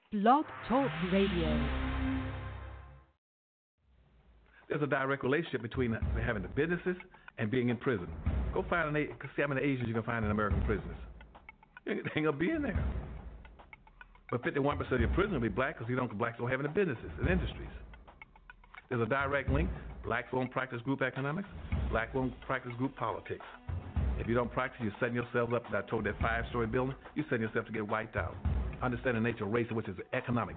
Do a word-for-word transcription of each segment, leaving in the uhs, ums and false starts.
Blog Talk Radio. There's a direct relationship between having the businesses and being in prison. Go find an, see how many Asians you can find in American prisons. They ain't gonna be in there. But fifty-one percent of your prison will be black because you don't blacks don't have any businesses and industries. There's a direct link. Blacks won't practice group economics. Black won't practice group politics. If you don't practice, you're setting yourself up. I told that five-story building, you're setting yourself to get wiped out. Understand the nature of race, which is economics.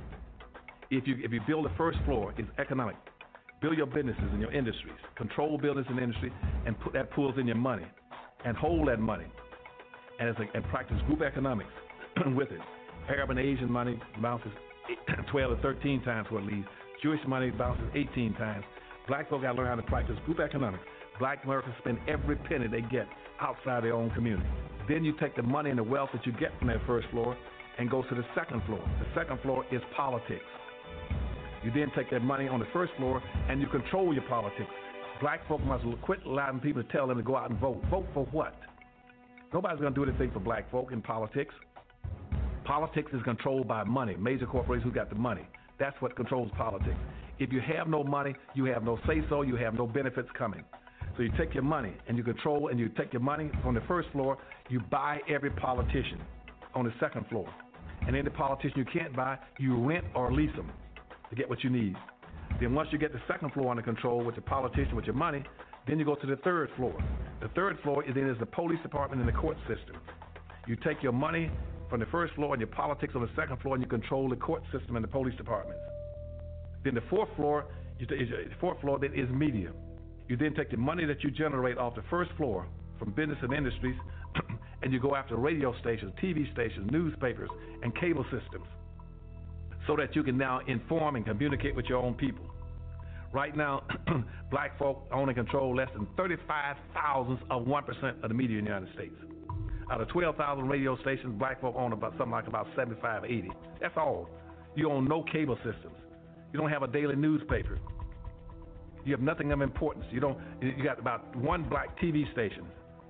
If you if you build the first floor, it's economic. Build your businesses and your industries. Control business and industry, and put that pulls in your money, and hold that money, and it's a, and practice group economics with it. Arab and Asian money bounces twelve to thirteen times what it leaves. Jewish money bounces eighteen times. Black folk got to learn how to practice group economics. Black Americans spend every penny they get outside their own community. Then you take the money and the wealth that you get from that first floor and go to the second floor. The second floor is politics. You then take that money on the first floor and you control your politics. Black folk must quit allowing people to tell them to go out and vote. Vote for what? Nobody's going to do anything for black folk in politics. Politics is controlled by money, major corporations who got the money. That's what controls politics. If you have no money, you have no say-so, you have no benefits coming. So you take your money and you control, and you take your money from the first floor, you buy every politician on the second floor. And any politician you can't buy, you rent or lease them to get what you need. Then once you get the second floor under control with the politician, with your money, then you go to the third floor. The third floor is then is the police department and the court system. You take your money from the first floor and your politics on the second floor, and you control the court system and the police departments. Then the fourth floor, is the fourth floor then is media. You then take the money that you generate off the first floor from business and industries, and you go after radio stations, T V stations, newspapers, and cable systems, so that you can now inform and communicate with your own people. Right now, black folk own and control less than thirty-five thousandths of one percent of the media in the United States. Out of twelve thousand radio stations, black folk own about something like about seventy-five, eighty. That's all. You own no cable systems. You don't have a daily newspaper. You have nothing of importance. You don't. You got about one black T V station,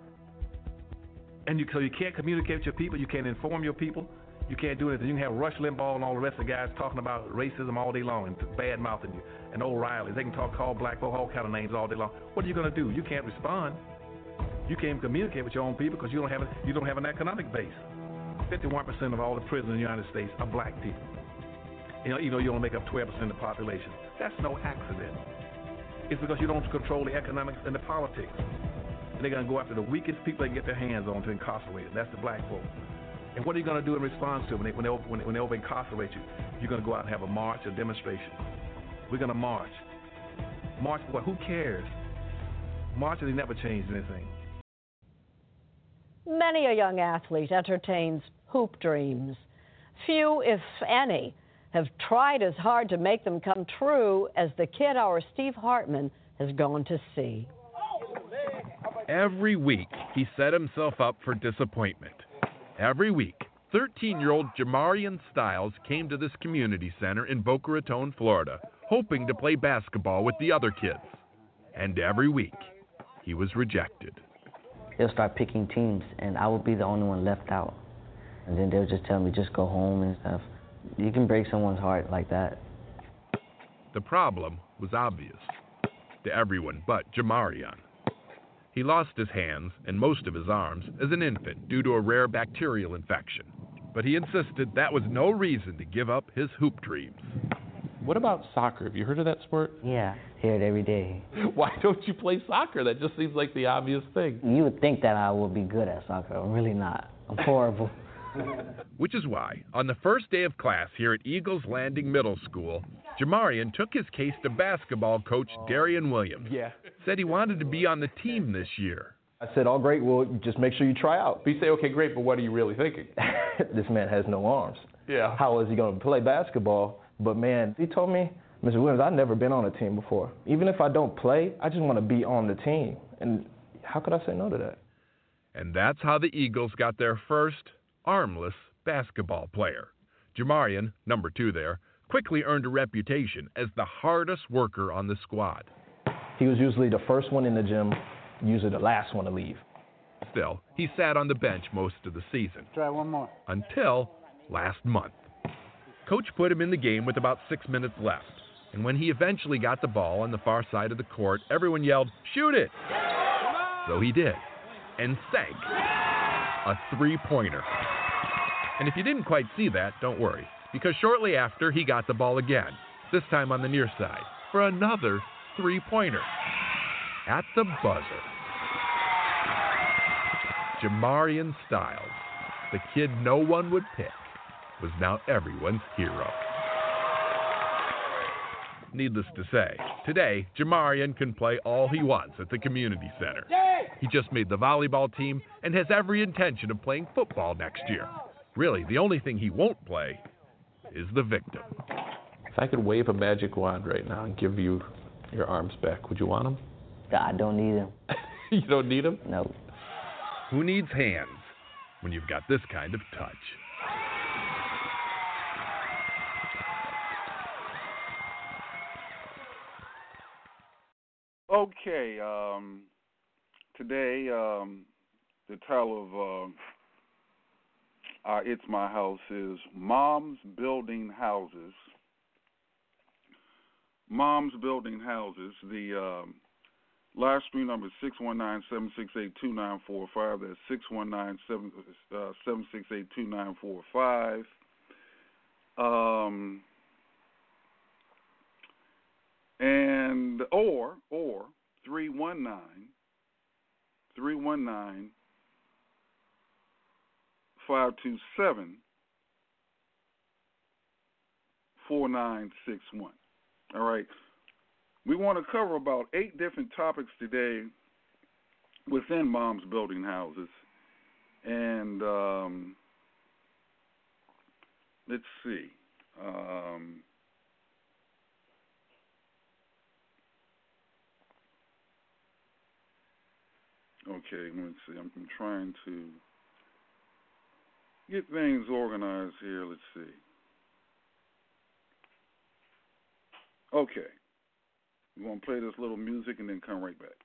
and you so you can't communicate with your people. You can't inform your people. You can't do anything. You can have Rush Limbaugh and all the rest of the guys talking about racism all day long and bad mouthing you, and O'Reilly. They can talk, call black folk all kind of names all day long. What are you going to do? You can't respond. You can't communicate with your own people because you don't have a, you don't have an economic base. fifty-one percent of all the prisoners in the United States are black people. You know, you know, you only make up twelve percent of the population. That's no accident. It's because you don't control the economics and the politics. And they're going to go after the weakest people they can get their hands on to incarcerate them. That's the black folk. And what are you going to do in response to it when they, when they, when they, when they over-incarcerate you? You're going to go out and have a march, a demonstration. We're going to march. March for what? Who cares? Marches, they never changed anything. Many a young athlete entertains hoop dreams. Few, if any, have tried as hard to make them come true as the kid our Steve Hartman has gone to see. Every week, he set himself up for disappointment. Every week, thirteen-year-old Jamarian Styles came to this community center in Boca Raton, Florida, hoping to play basketball with the other kids. And every week, he was rejected. They'll start picking teams, and I would be the only one left out. And then they'll just tell me, just go home and stuff. You can break someone's heart like that. The problem was obvious to everyone but Jamarian. He lost his hands and most of his arms as an infant due to a rare bacterial infection. But he insisted that was no reason to give up his hoop dreams. What about soccer? Have you heard of that sport? Yeah, hear it every day. Why don't you play soccer? That just seems like the obvious thing. You would think that I would be good at soccer. I'm really not. I'm horrible. Which is why, on the first day of class here at Eagles Landing Middle School, Jamarian took his case to basketball coach Darian Williams. Yeah. Said he wanted to be on the team this year. I said, oh, great, well, just make sure you try out. But you say, okay, great, but what are you really thinking? This man has no arms. Yeah. How is he going to play basketball? But, man, he told me, Mister Williams, I've never been on a team before. Even if I don't play, I just want to be on the team. And how could I say no to that? And that's how the Eagles got their first armless basketball player. Jamarian, number two there, quickly earned a reputation as the hardest worker on the squad. He was usually the first one in the gym, usually the last one to leave. Still, he sat on the bench most of the season. Try one more. Until last month. Coach put him in the game with about six minutes left. And when he eventually got the ball on the far side of the court, everyone yelled, "Shoot it!" So he did, and sank a three-pointer. And if you didn't quite see that, don't worry, because shortly after, he got the ball again, this time on the near side, for another three-pointer at the buzzer. Jamarian Styles, the kid no one would pick, was now everyone's hero. Needless to say, today, Jamarian can play all he wants at the community center. He just made the volleyball team and has every intention of playing football next year. Really, the only thing he won't play is the victim. If I could wave a magic wand right now and give you your arms back, would you want them? I don't need them. You don't need them? Nope. Who needs hands when you've got this kind of touch? Okay, um, today um, the title of uh, uh, It's My House is Moms Building Houses. Moms Building Houses. The um, live stream number is six one nine, seven six eight, two nine four five. That's six one nine, seven six eight, two nine four five. Um... And or or three one nine three one nine five two seven four nine six one. All right. We want to cover about eight different topics today within Moms Building Houses. And um, let's see. Um, Okay, let me see. I'm, I'm trying to get things organized here. Let's see. Okay. We're going to play this little music and then come right back.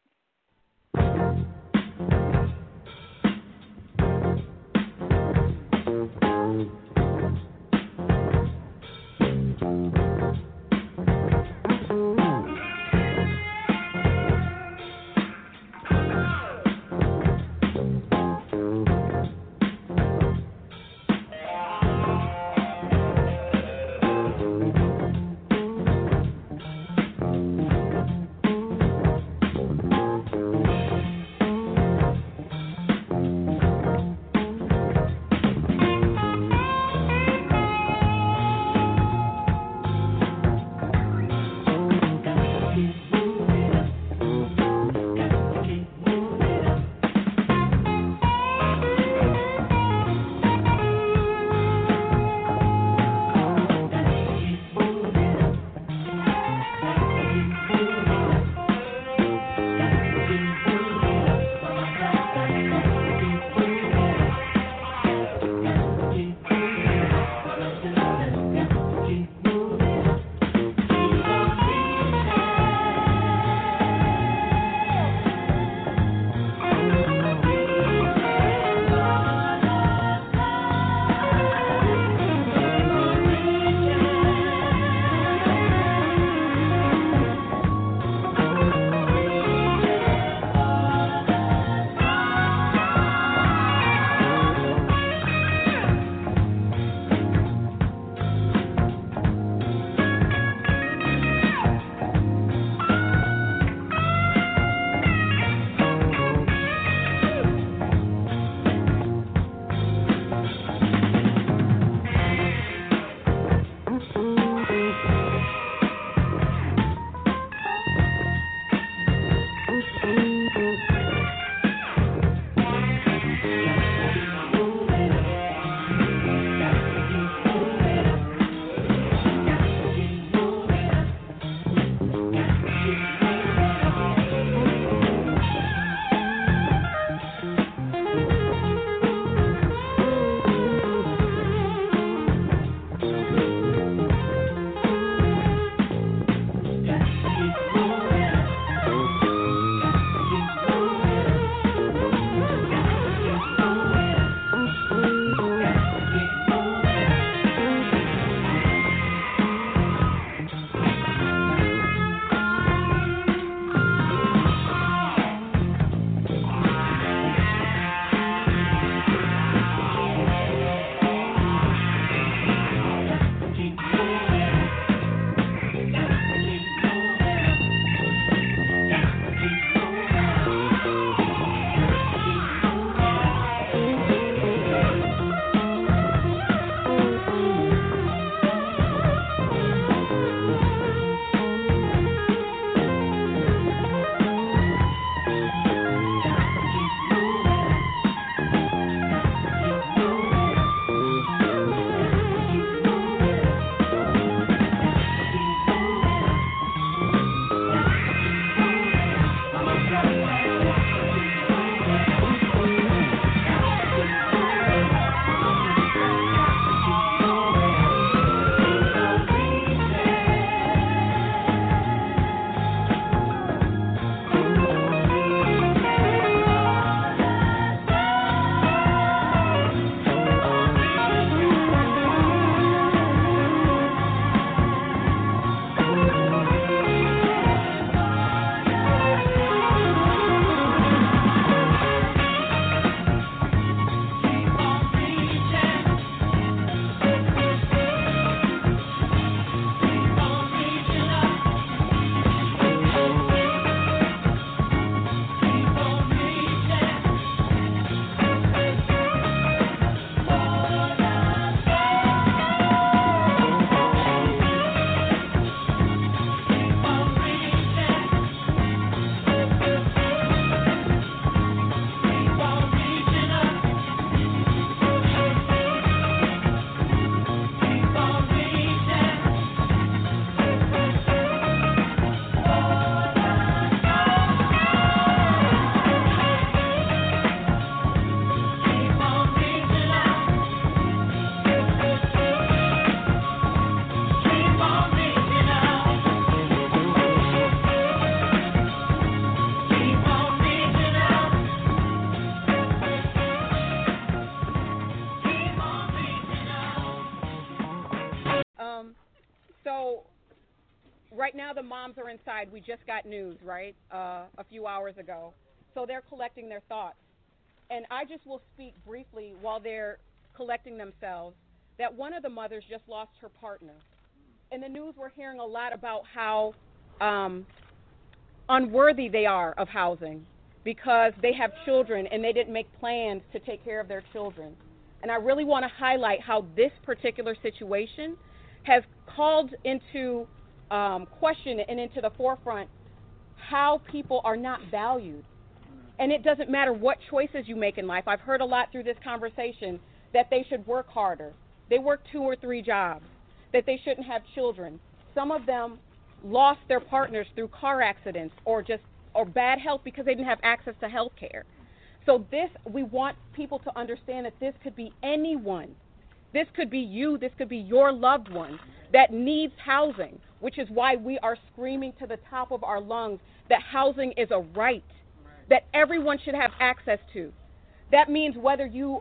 right now the moms are inside. We just got news, right, uh, a few hours ago. So they're collecting their thoughts. And I just will speak briefly while they're collecting themselves that one of the mothers just lost her partner. In the news, we're hearing a lot about how um, unworthy they are of housing because they have children and they didn't make plans to take care of their children. And I really want to highlight how this particular situation has called into um, question and into the forefront how people are not valued. And it doesn't matter what choices you make in life. I've heard a lot through this conversation that they should work harder. They work two or three jobs, that they shouldn't have children. Some of them lost their partners through car accidents or just or bad health because they didn't have access to health care. So this, we want people to understand that this could be anyone. This could be you, this could be your loved one that needs housing, which is why we are screaming to the top of our lungs that housing is a right, that everyone should have access to. That means whether you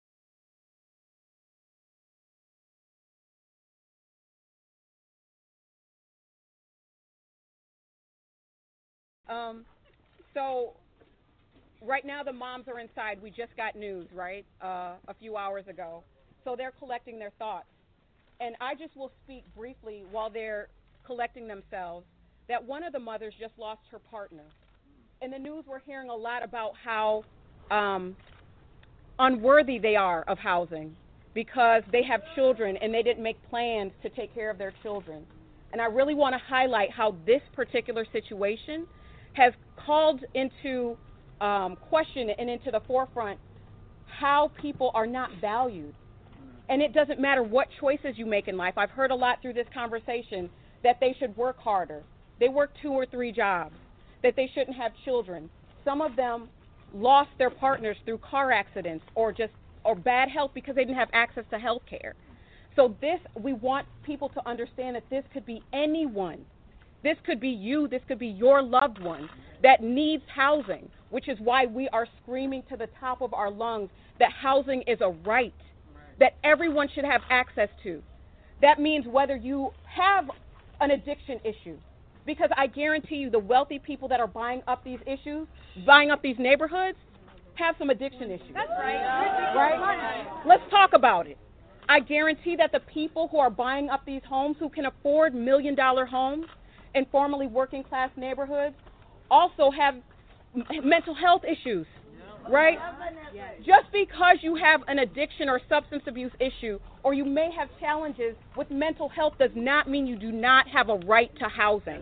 Um, so right now the moms are inside. We just got news, right, uh, a few hours ago. So they're collecting their thoughts. And I just will speak briefly while they're collecting themselves that one of the mothers just lost her partner. In the news, we're hearing a lot about how um, unworthy they are of housing because they have children and they didn't make plans to take care of their children. And I really want to highlight how this particular situation has called into um, question and into the forefront how people are not valued. And it doesn't matter what choices you make in life. I've heard a lot through this conversation that they should work harder. They work two or three jobs, that they shouldn't have children. Some of them lost their partners through car accidents or just or bad health because they didn't have access to health care. So this, we want people to understand that this could be anyone. This could be you, this could be your loved one that needs housing, which is why we are screaming to the top of our lungs that housing is a right, that everyone should have access to. That means whether you have an addiction issue, because I guarantee you the wealthy people that are buying up these issues, buying up these neighborhoods, have some addiction issues. That's right. Right? Let's talk about it. I guarantee that the people who are buying up these homes, who can afford million dollar homes in formerly working class neighborhoods, also have m- mental health issues, right? Just because you have an addiction or substance abuse issue, or you may have challenges with mental health, does not mean you do not have a right to housing.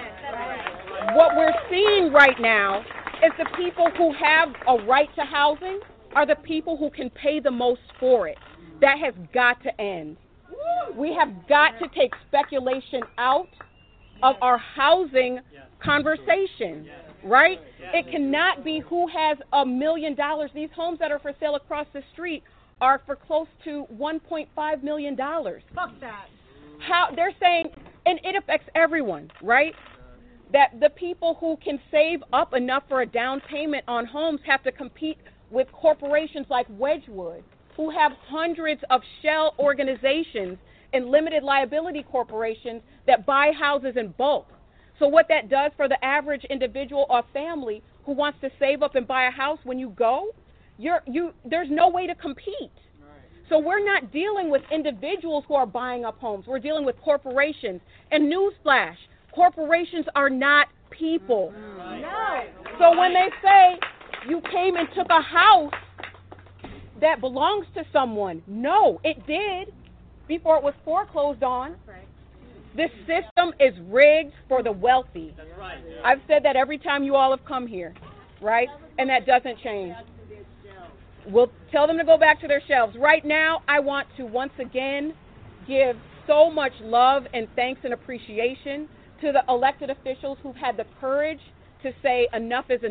What we're seeing right now is the people who have a right to housing are the people who can pay the most for it. That has got to end. We have got to take speculation out of our housing conversation, right? It cannot be who has a million dollars. These homes that are for sale across the street are for close to one point five million dollars. Fuck that. How they're saying, and it affects everyone, right? That the people who can save up enough for a down payment on homes have to compete with corporations like Wedgwood, who have hundreds of shell organizations and limited liability corporations that buy houses in bulk. So what that does for the average individual or family who wants to save up and buy a house, when you go, you're, you, there's no way to compete. Right. So we're not dealing with individuals who are buying up homes. We're dealing with corporations. And newsflash, corporations are not people. Right. No. So when they say you came and took a house that belongs to someone, no, it did before it was foreclosed on. That's right. This system is rigged for the wealthy. That's right. I've said that every time you all have come here, right? And that doesn't change. We'll tell them to go back to their shelves. Right now, I want to once again give so much love and thanks and appreciation to the elected officials who've had the courage to say enough is enough.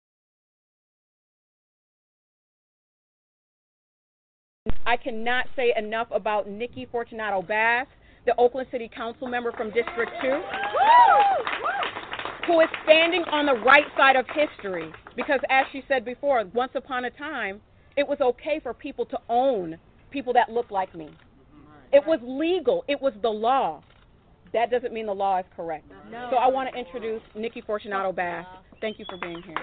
I cannot say enough about Nikki Fortunato Bass, the Oakland City Council member from District two, who is standing on the right side of history. Because as she said before, once upon a time, it was okay for people to own people that look like me. It was legal. It was the law. that doesn't mean the law is correct. No. So I want to introduce Nikki Fortunato Bass. Thank you for being here.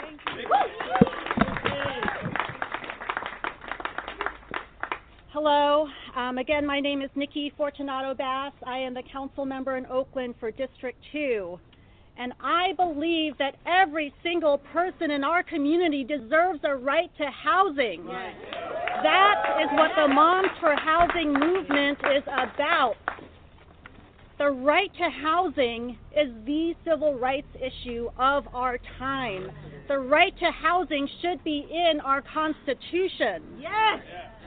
Hello. Um, again, my name is Nikki Fortunato Bass. I am the council member in Oakland for District two. And I believe that every single person in our community deserves a right to housing. Yes. That is what the Moms for Housing movement is about. The right to housing is the civil rights issue of our time. The right to housing should be in our Constitution. Yes!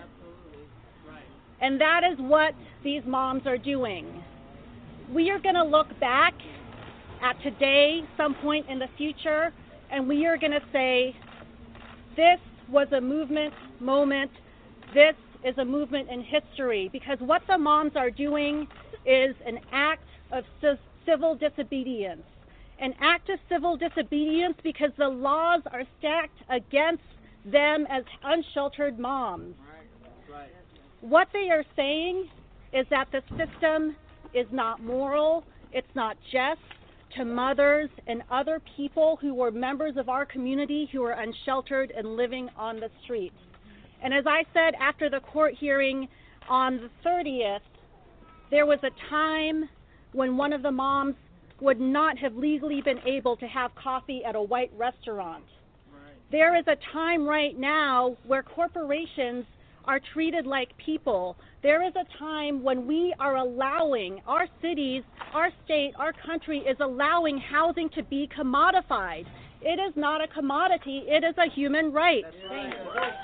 And that is what these moms are doing. We are going to look back at today, some point in the future, and we are going to say, this was a movement moment, this is a movement in history, because what the moms are doing is an act of civil disobedience. An act of civil disobedience because the laws are stacked against them as unsheltered moms. What they are saying is that the system is not moral, it's not just to mothers and other people who were members of our community who are unsheltered and living on the streets. And as I said after the court hearing on the thirtieth, there was a time when one of the moms would not have legally been able to have coffee at a white restaurant. Right. There is a time right now where corporations are treated like people. There is a time when we are allowing, our cities, our state, our country is allowing housing to be commodified. It is not a commodity, it is a human right. Right.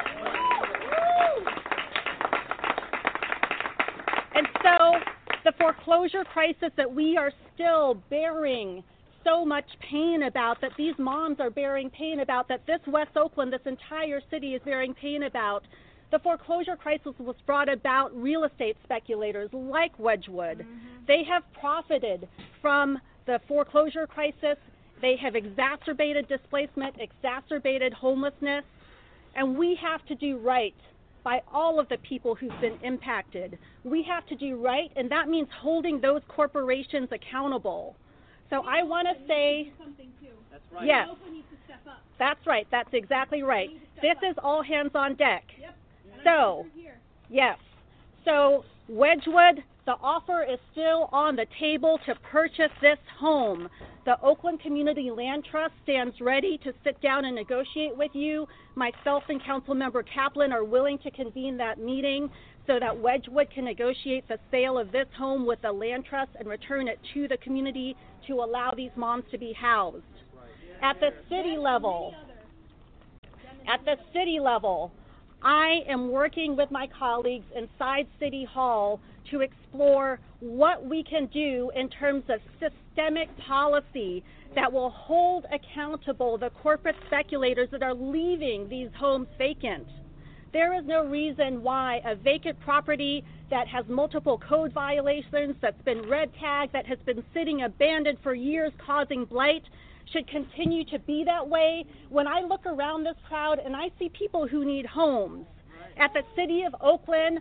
And so the foreclosure crisis that we are still bearing so much pain about, that these moms are bearing pain about, that this West Oakland, this entire city is bearing pain about, the foreclosure crisis was brought about real estate speculators like Wedgwood. Mm-hmm. They have profited from the foreclosure crisis. They have exacerbated displacement, exacerbated homelessness, and we have to do right by all of the people who've been impacted. We have to do right, and that means holding those corporations accountable. So I want to say, that's right. Yes, that's right, that's exactly right. This is all hands on deck. Yep. So, yes, so Wedgwood, the offer is still on the table to purchase this home. The Oakland Community Land Trust stands ready to sit down and negotiate with you. Myself and Councilmember Kaplan are willing to convene that meeting so that Wedgwood can negotiate the sale of this home with the Land Trust and return it to the community to allow these moms to be housed. At the city level, at the city level, I am working with my colleagues inside City Hall to explore what we can do in terms of systemic policy that will hold accountable the corporate speculators that are leaving these homes vacant. There is no reason why a vacant property that has multiple code violations, that's been red tagged, that has been sitting abandoned for years causing blight, should continue to be that way. When I look around this crowd and I see people who need homes at the city of Oakland.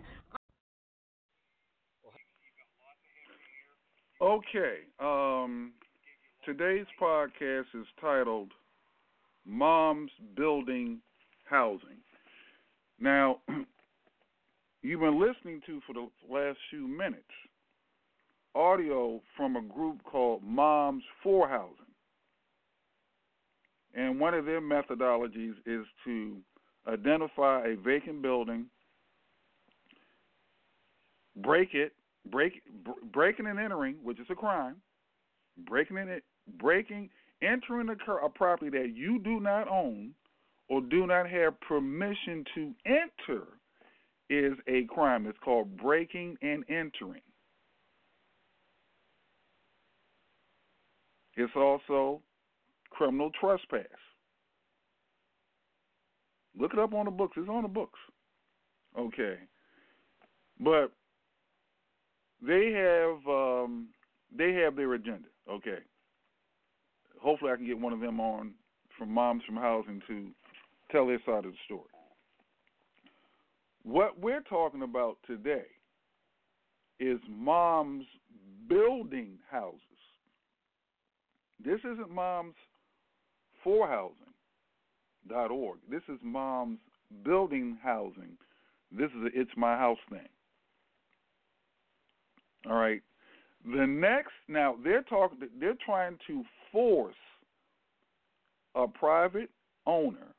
Okay, um, today's podcast is titled Moms Building Housing. Now, you've been listening to for the last few minutes audio from a group called Moms for Housing. And one of their methodologies is to identify a vacant building, break it, break, breaking and entering, which is a crime, breaking and breaking, entering a, a property that you do not own or do not have permission to enter is a crime. It's called breaking and entering. It's also criminal trespass. Look it up on the books. It's on the books. Okay. But they have um, they have their agenda. Okay. Hopefully I can get one of them on from Moms from Housing to tell their side of the story. What we're talking about today is moms Building Houses. This isn't Moms for Housing dot org. This is Moms Building Housing. This is a It's My House thing. All right. The next, now they're talking. They're trying to force a private owner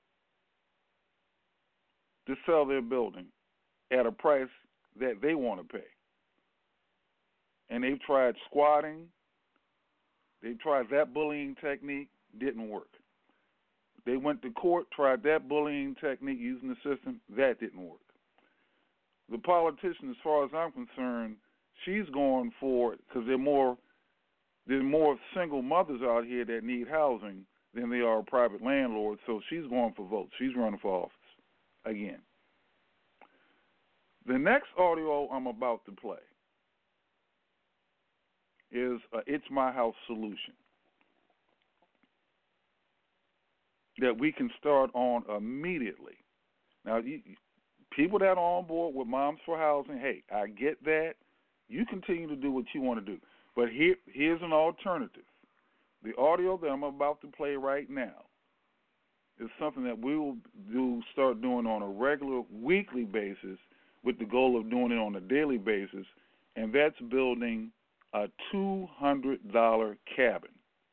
to sell their building at a price that they want to pay. And they've tried squatting. They've tried that bullying technique. Didn't work. They went to court, tried that bullying technique using the system. That didn't work. The politician, as far as I'm concerned, she's going for it because there more there's more single mothers out here that need housing than there are private landlords. So she's going for votes. She's running for office again. The next audio I'm about to play is a It's My House solution that we can start on immediately. Now, you, people that are on board with Moms for Housing, hey, I get that. You continue to do what you want to do. But here, here's an alternative. The audio that I'm about to play right now is something that we will do, start doing on a regular weekly basis with the goal of doing it on a daily basis, and that's building a two hundred dollars cabin.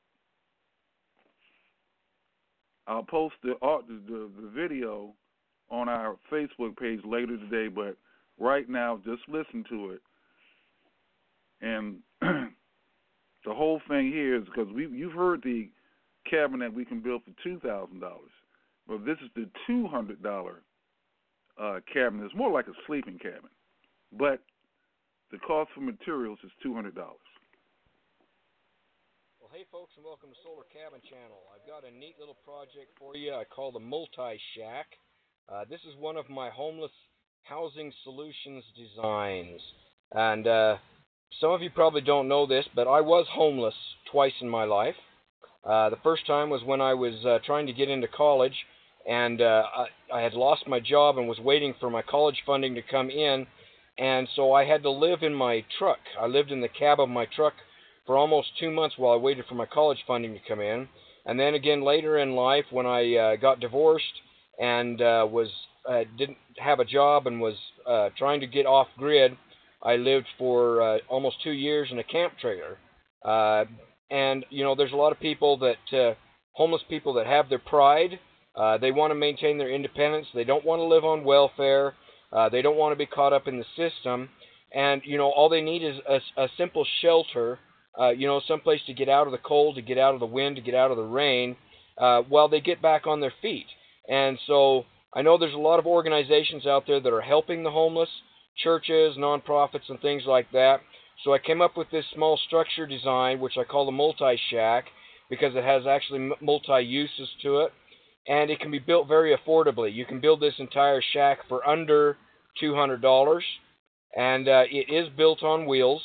I'll post the, the the video on our Facebook page later today, but right now just listen to it. And the whole thing here is because we you've heard the cabin that we can build for two thousand dollars, but this is the two hundred dollars uh, cabin. It's more like a sleeping cabin, but the cost for materials is two hundred dollars. Well, hey, folks, and welcome to Solar Cabin Channel. I've got a neat little project for you I call the Multi-Shack. Uh, this is one of my homeless housing solutions designs. And uh, some of you probably don't know this, but I was homeless twice in my life. Uh, the first time was when I was uh, trying to get into college, and uh, I, I had lost my job and was waiting for my college funding to come in. And so I had to live in my truck. I lived in the cab of my truck for almost two months while I waited for my college funding to come in. And then again later in life, when I uh, got divorced and uh, was uh, didn't have a job and was uh, trying to get off grid, I lived for uh, almost two years in a camp trailer. Uh, and you know, there's a lot of people that uh, homeless people that have their pride. Uh, they want to maintain their independence. They don't want to live on welfare. Uh, they don't want to be caught up in the system, and you know, all they need is a, a simple shelter, uh, you know, someplace to get out of the cold, to get out of the wind, to get out of the rain, uh, while they get back on their feet. And so I know there's a lot of organizations out there that are helping the homeless, churches, nonprofits, and things like that. So I came up with this small structure design, which I call the Multi-Shack, because it has actually multi-uses to it. And it can be built very affordably. You can build this entire shack for under two hundred dollars, and uh, it is built on wheels.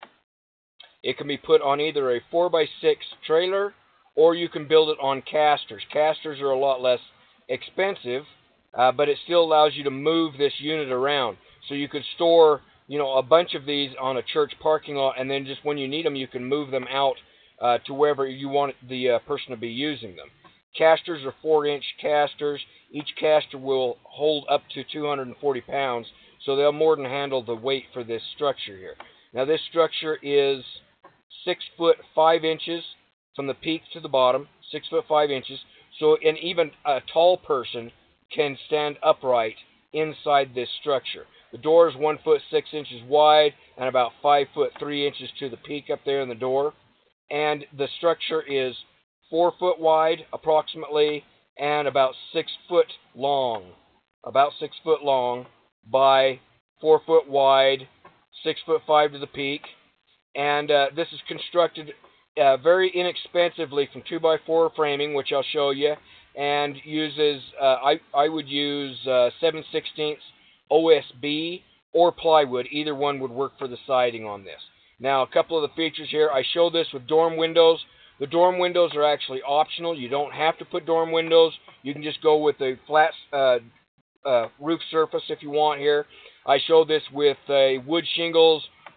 It can be put on either a four by six trailer, or you can build it on casters. Casters are a lot less expensive, uh, but it still allows you to move this unit around. So you could store, you know, a bunch of these on a church parking lot, and then just when you need them, you can move them out uh, to wherever you want the uh, person to be using them. Casters are four inch casters. Each caster will hold up to two hundred forty pounds, so they'll more than handle the weight for this structure here. Now, this structure is six foot five inches from the peak to the bottom, six foot five inches. So, and even a tall person can stand upright inside this structure. The door is one foot six inches wide and about five foot three inches to the peak up there in the door. And the structure is four foot wide approximately and about six foot long, about six foot long by four foot wide, six foot five to the peak. And uh, this is constructed uh, very inexpensively from two by four framing, which I'll show you, and uses, uh, I, I would use uh, seven sixteenths O S B or plywood. Either one would work for the siding on this. Now, a couple of the features here. I show this with dorm windows. The dorm windows are actually optional. You don't have to put dorm windows. You can just go with a flat uh, uh, roof surface if you want here. I show this with uh, wood shingles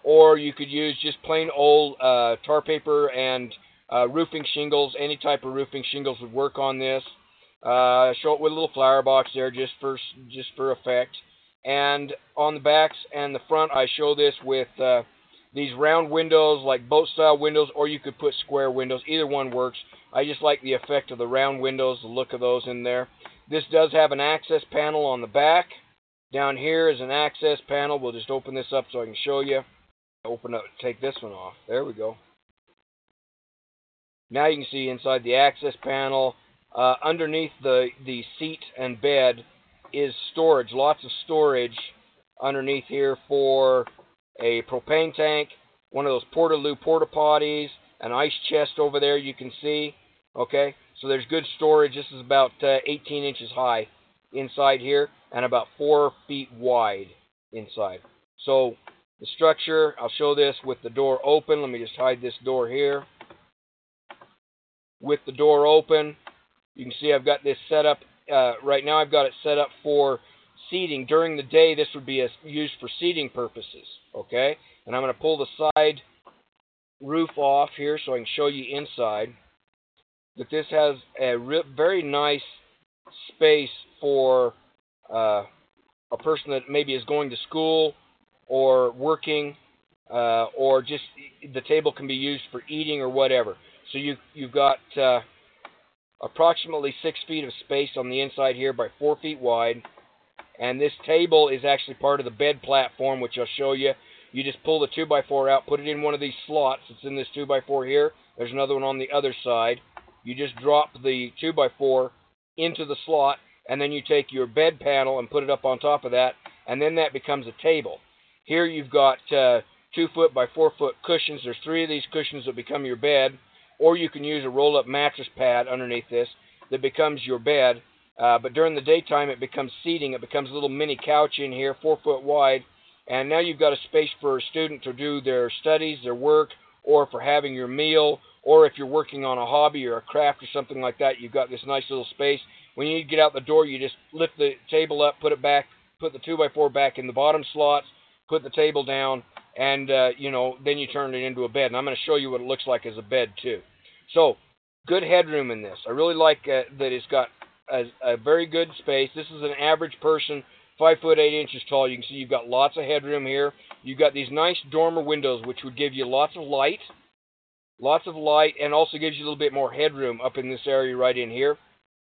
or you could use just plain old uh, tar paper and uh, roofing shingles. Any type of roofing shingles would work on this. Uh, show it with a little flower box there just for just for effect. And on the backs and the front, I show this with uh, these round windows, like boat-style windows, or you could put square windows. Either one works. I just like the effect of the round windows, the look of those in there. This does have an access panel on the back. Down here is an access panel. We'll just open this up so I can show you. Open up, take this one off. There we go. Now you can see inside the access panel, uh, underneath the, the seat and bed is storage, lots of storage underneath here for a propane tank, one of those Portaloo porta potties, an ice chest over there you can see. Okay, so there's good storage. This is about uh, eighteen inches high inside here and about four feet wide inside. So the structure, I'll show this with the door open. Let me just hide this door here. With the door open, you can see I've got this set up. Uh, right now I've got it set up for seating. During the day, this would be a, used for seating purposes, okay? And I'm going to pull the side roof off here so I can show you inside. That this has a re very nice space for uh, a person that maybe is going to school or working, uh, or just the table can be used for eating or whatever. So you, you've got Uh, approximately six feet of space on the inside here by four feet wide. And this table is actually part of the bed platform, which I'll show you. You just pull the two by four out, put it in one of these slots. It's in this two by four here. There's another one on the other side. You just drop the two by four into the slot, and then you take your bed panel and put it up on top of that, and then that becomes a table. Here you've got uh, two foot by four foot cushions. There's three of these cushions that become your bed. Or you can use a roll-up mattress pad underneath this that becomes your bed. Uh, but during the daytime, it becomes seating. It becomes a little mini couch in here, four foot wide. And now you've got a space for a student to do their studies, their work, or for having your meal, or if you're working on a hobby or a craft or something like that, you've got this nice little space. When you get out the door, you just lift the table up, put it back, put the two by four back in the bottom slots, put the table down, and, uh, you know, then you turn it into a bed. And I'm going to show you what it looks like as a bed, too. So, good headroom in this. I really like uh, that it's got a, a very good space. This is an average person, five foot eight inches tall. You can see you've got lots of headroom here. You've got these nice dormer windows, which would give you lots of light. Lots of light, and also gives you a little bit more headroom up in this area right in here.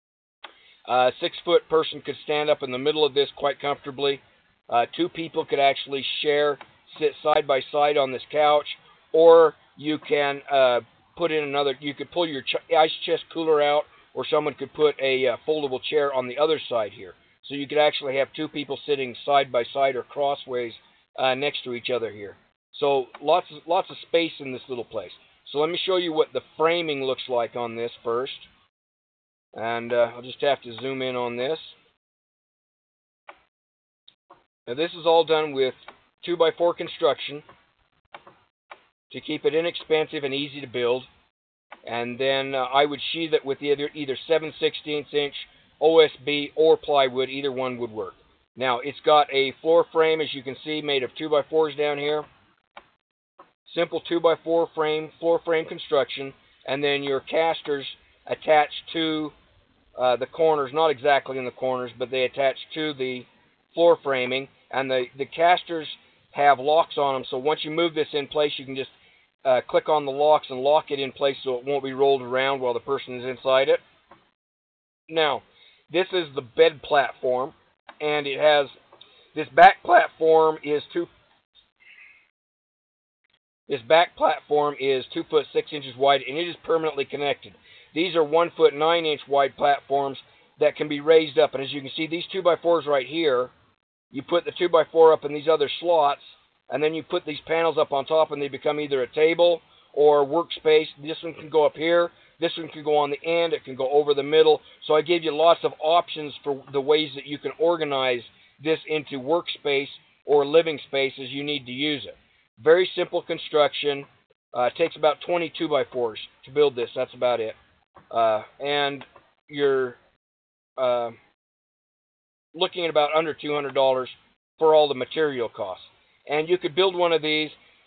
Uh, six-foot person could stand up in the middle of this quite comfortably. Uh, two people could actually share, sit side by side on this couch, or you can uh, put in another, you could pull your ch ice chest cooler out, or someone could put a uh, foldable chair on the other side here. So you could actually have two people sitting side by side or crossways uh, next to each other here. So lots of, lots of space in this little place. So let me show you what the framing looks like on this first. And uh, I'll just have to zoom in on this. Now this is all done with two by four construction to keep it inexpensive and easy to build. And then uh, I would sheathe it with either, either seven sixteenths inch O S B or plywood. Either one would work. Now it's got a floor frame, as you can see, made of two by fours down here. Simple two by four frame, floor frame construction. And then your casters attached to uh, the corners, not exactly in the corners, but they attach to the floor framing. And the, the casters have locks on them, so once you move this in place, you can just uh, click on the locks and lock it in place so it won't be rolled around while the person is inside it. Now, this is the bed platform, and it has, this back platform is two, this back platform is two foot six inches wide, and it is permanently connected. These are one foot nine inch wide platforms that can be raised up, and as you can see, these two by fours right here, you put the two by four up in these other slots, and then you put these panels up on top, and they become either a table or a workspace. This one can go up here. This one can go on the end. It can go over the middle. So I gave you lots of options for the ways that you can organize this into workspace or living space as you need to use it. Very simple construction. Uh, it takes about twenty two by fours to build this. That's about it. Uh, and you're uh, looking at about under two hundred dollars for all the material costs. And you could build one of these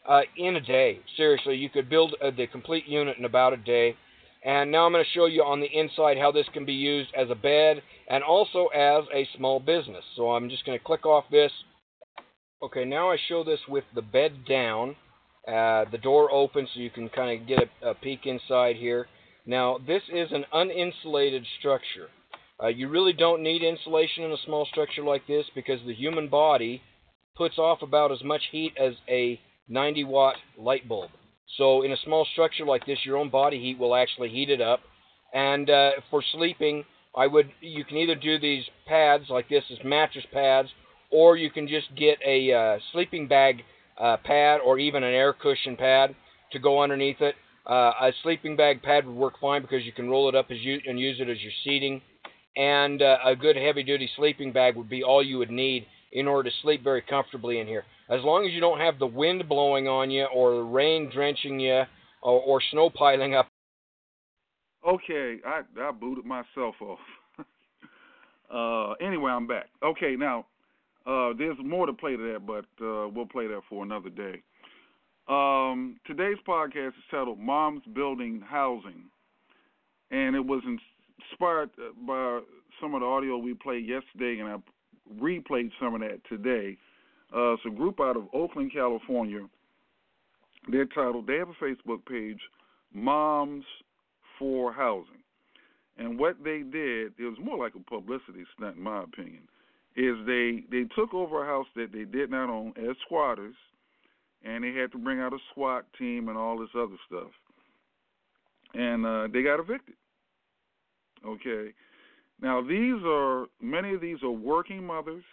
uh, in a day. Seriously, you could build uh, the complete unit in about a day. And now I'm going to show you on the inside how this can be used as a bed and also as a small business. So I'm just going to click off this. Okay, now I show this with the bed down, uh, the door open so you can kind of get a, a peek inside here. Now, this is an uninsulated structure. Uh, you really don't need insulation in a small structure like this because the human body puts off about as much heat as a ninety watt light bulb. So in a small structure like this, your own body heat will actually heat it up. And uh, for sleeping, I would you can either do these pads like this as mattress pads, or you can just get a uh, sleeping bag uh, pad or even an air cushion pad to go underneath it. Uh, a sleeping bag pad would work fine because you can roll it up as you, and use it as your seating. And uh, a good heavy-duty sleeping bag would be all you would need in order to sleep very comfortably in here. As long as you don't have the wind blowing on you or the rain drenching you or, or snow piling up. Okay, I, I booted myself off. uh, anyway, I'm back. Okay, now, uh, there's more to play to that, but uh, we'll play that for another day. Um, today's podcast is titled Moms Building Housing, and it was inspired by some of the audio we played yesterday, and I replayed some of that today. Uh, it's a group out of Oakland, California. They're titled, they have a Facebook page, Moms for Housing. And what they did, it was more like a publicity stunt in my opinion, is they, they took over a house that they did not own as squatters, and they had to bring out a SWAT team and all this other stuff. And uh, they got evicted. Okay. Now, these are, many of these are working mothers,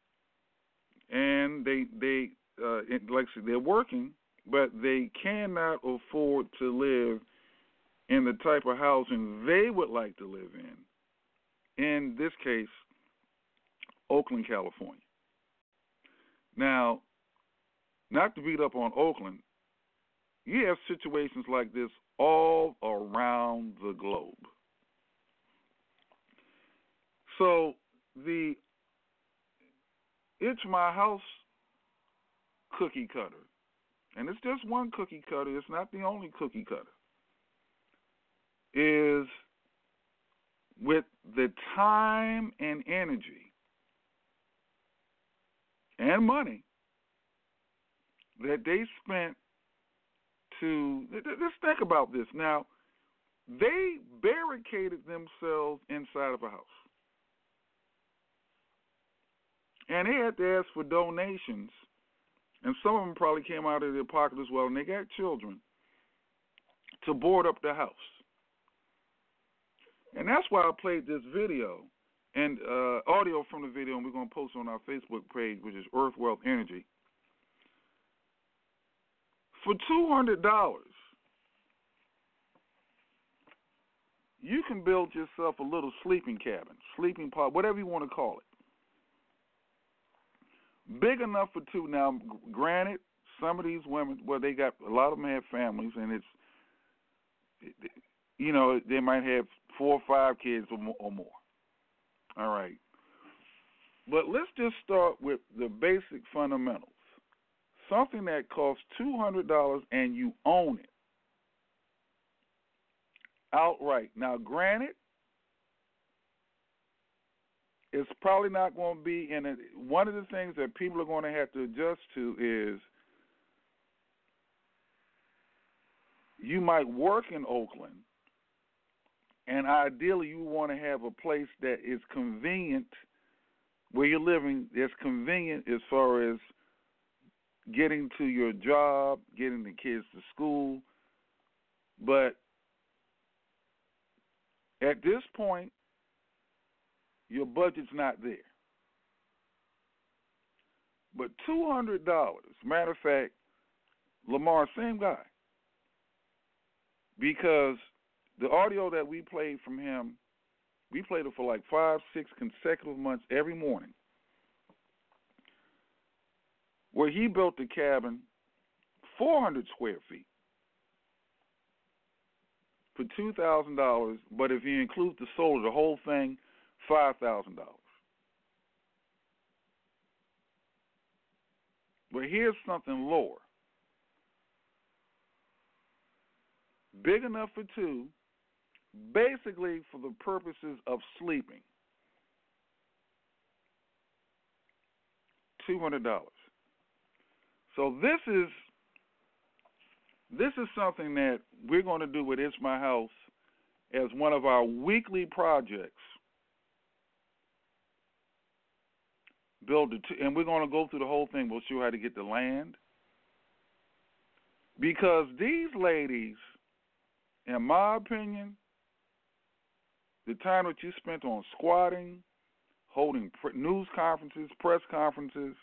and they, they uh, like I said, they're working, but they cannot afford to live in the type of housing they would like to live in. In this case, Oakland, California. Now, not to beat up on Oakland, you have situations like this all around the globe. So the It's My House cookie cutter, and it's just one cookie cutter, it's not the only cookie cutter, is with the time and energy and money that they spent to, let's think about this. Now, they barricaded themselves inside of a house. And they had to ask for donations, and some of them probably came out of their pocket as well, and they got children to board up the house. And that's why I played this video and uh, audio from the video, and we're going to post on our Facebook page, which is Earth Wealth Energy. For two hundred dollars, you can build yourself a little sleeping cabin, sleeping pod, whatever you want to call it. Big enough for two. Now, granted, some of these women, well, they got, a lot of them have families, and it's, you know, they might have four or five kids or more. Or more. All right. But let's just start with the basic fundamentals. Something that costs two hundred dollars and you own it outright. Now, granted, it's probably not going to be in it. One of the things that people are going to have to adjust to is you might work in Oakland, and ideally you want to have a place that is convenient where you're living, that's convenient as far as getting to your job, getting the kids to school. But at this point, your budget's not there. But two hundred dollars, matter of fact, Lamar, same guy. Because the audio that we played from him, we played it for like five, six consecutive months every morning, where he built the cabin, four hundred square feet, for two thousand dollars, but if you include the solar, the whole thing, five thousand dollars. But here's something lower. big enough for two, basically for the purposes of sleeping. two hundred dollars. So this is this is something that we're going to do with It's My House as one of our weekly projects. Build it, and we're going to go through the whole thing. We'll show you how to get the land. Because these ladies, in my opinion, the time that you spent on squatting, holding news conferences, press conferences,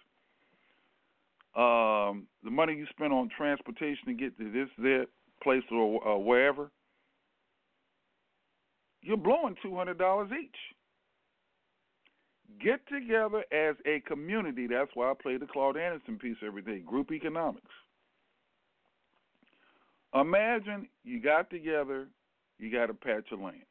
um, the money you spent on transportation to get to this, that place, or uh, wherever, you're blowing two hundred dollars each. Get together as a community. That's why I play the Claude Anderson piece every day, group economics. Imagine you got together, you got a patch of land.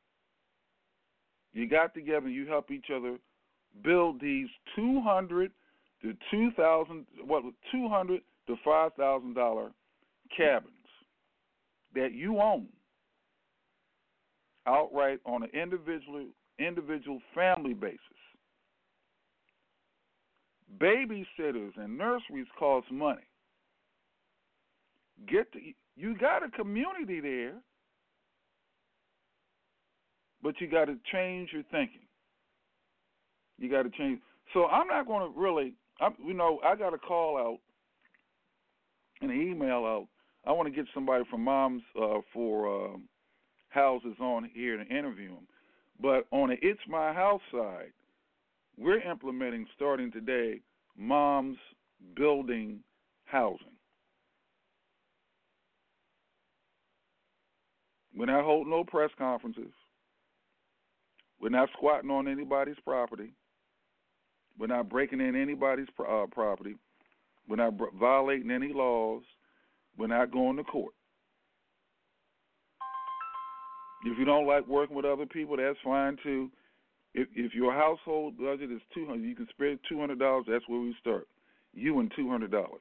You got together, you help each other build these two hundred to two thousand, what two hundred to five thousand dollar cabins that you own outright on an individual individual family basis. Babysitters and nurseries cost money. Get to, you got a community there, but you got to change your thinking. You got to change. So I'm not going to really, I'm, you know, I got a call out and an email out. I want to get somebody from Moms uh, for um, Houses on here to interview them. But on the It's My House side, we're implementing, starting today, Moms Building Housing. We're not holding no press conferences. We're not squatting on anybody's property. We're not breaking in anybody's uh, property. We're not b- violating any laws. We're not going to court. If you don't like working with other people, that's fine too. If, if your household budget is two hundred dollars, you can spend two hundred dollars. That's where we start. You and two hundred dollars,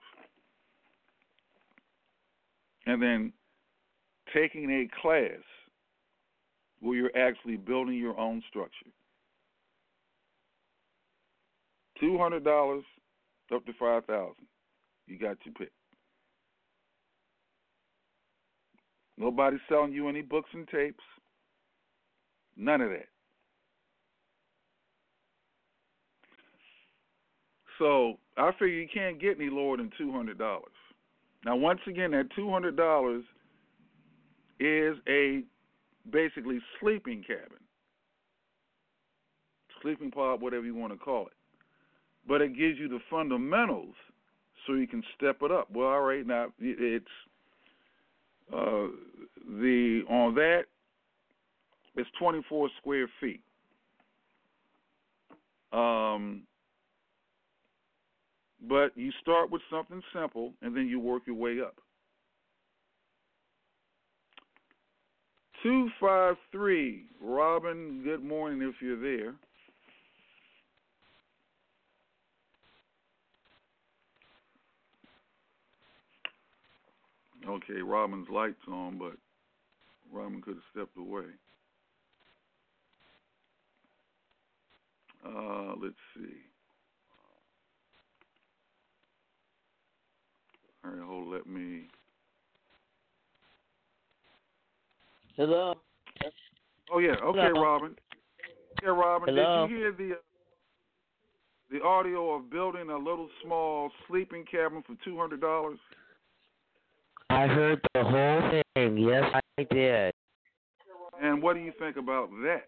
and then taking a class where you're actually building your own structure. two hundred dollars up to five thousand dollars. You got your pick. Nobody's selling you any books and tapes. None of that. So I figure you can't get any lower than two hundred dollars. Now, once again, that two hundred dollars is a basically sleeping cabin, sleeping pod, whatever you want to call it. But it gives you the fundamentals so you can step it up. Well, all right, now it's uh, the on that it's twenty-four square feet. Um, but you start with something simple and then you work your way up. two five three, Robin, good morning if you're there. Okay, Robin's light's on, but Robin could have stepped away. Uh, let's see. All right, hold, let me... Hello. Oh yeah. Okay, Hello. Robin. Yeah, Robin. Hello. Did you hear the uh, the audio of building a little small sleeping cabin for two hundred dollars? I heard the whole thing. Yes, I did. And what do you think about that?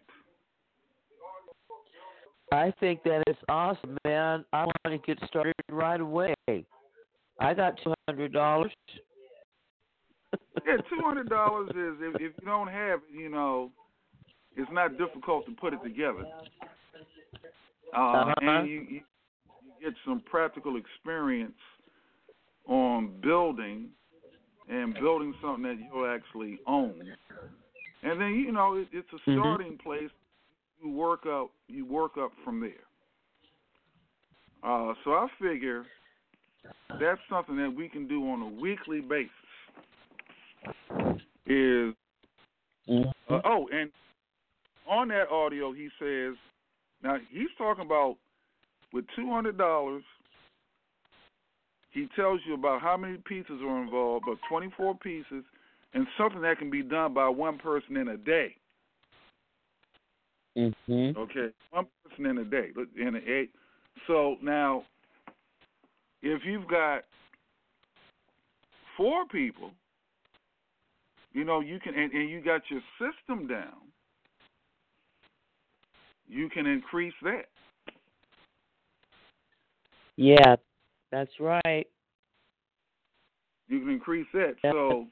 I think that is awesome, man. I want to get started right away. I got two hundred dollars. Yeah, two hundred dollars is if, if you don't have it, you know, it's not difficult to put it together. Uh, uh-huh. And you, you you get some practical experience on building and building something that you'll actually own. And then you know it, it's a starting mm-hmm. place. You work up, you work up from there. Uh, so I figure that's something that we can do on a weekly basis. is Mm-hmm. uh, oh, and on that audio he says, now he's talking about with two hundred dollars. He tells you about how many pieces are involved, but twenty-four pieces, and something that can be done by one person in a day. Mm-hmm. Okay, one person in a day, in a eight. So now, if you've got four people, you know you can, and, and you got your system down, you can increase that. Yeah, that's right. You can increase that. So,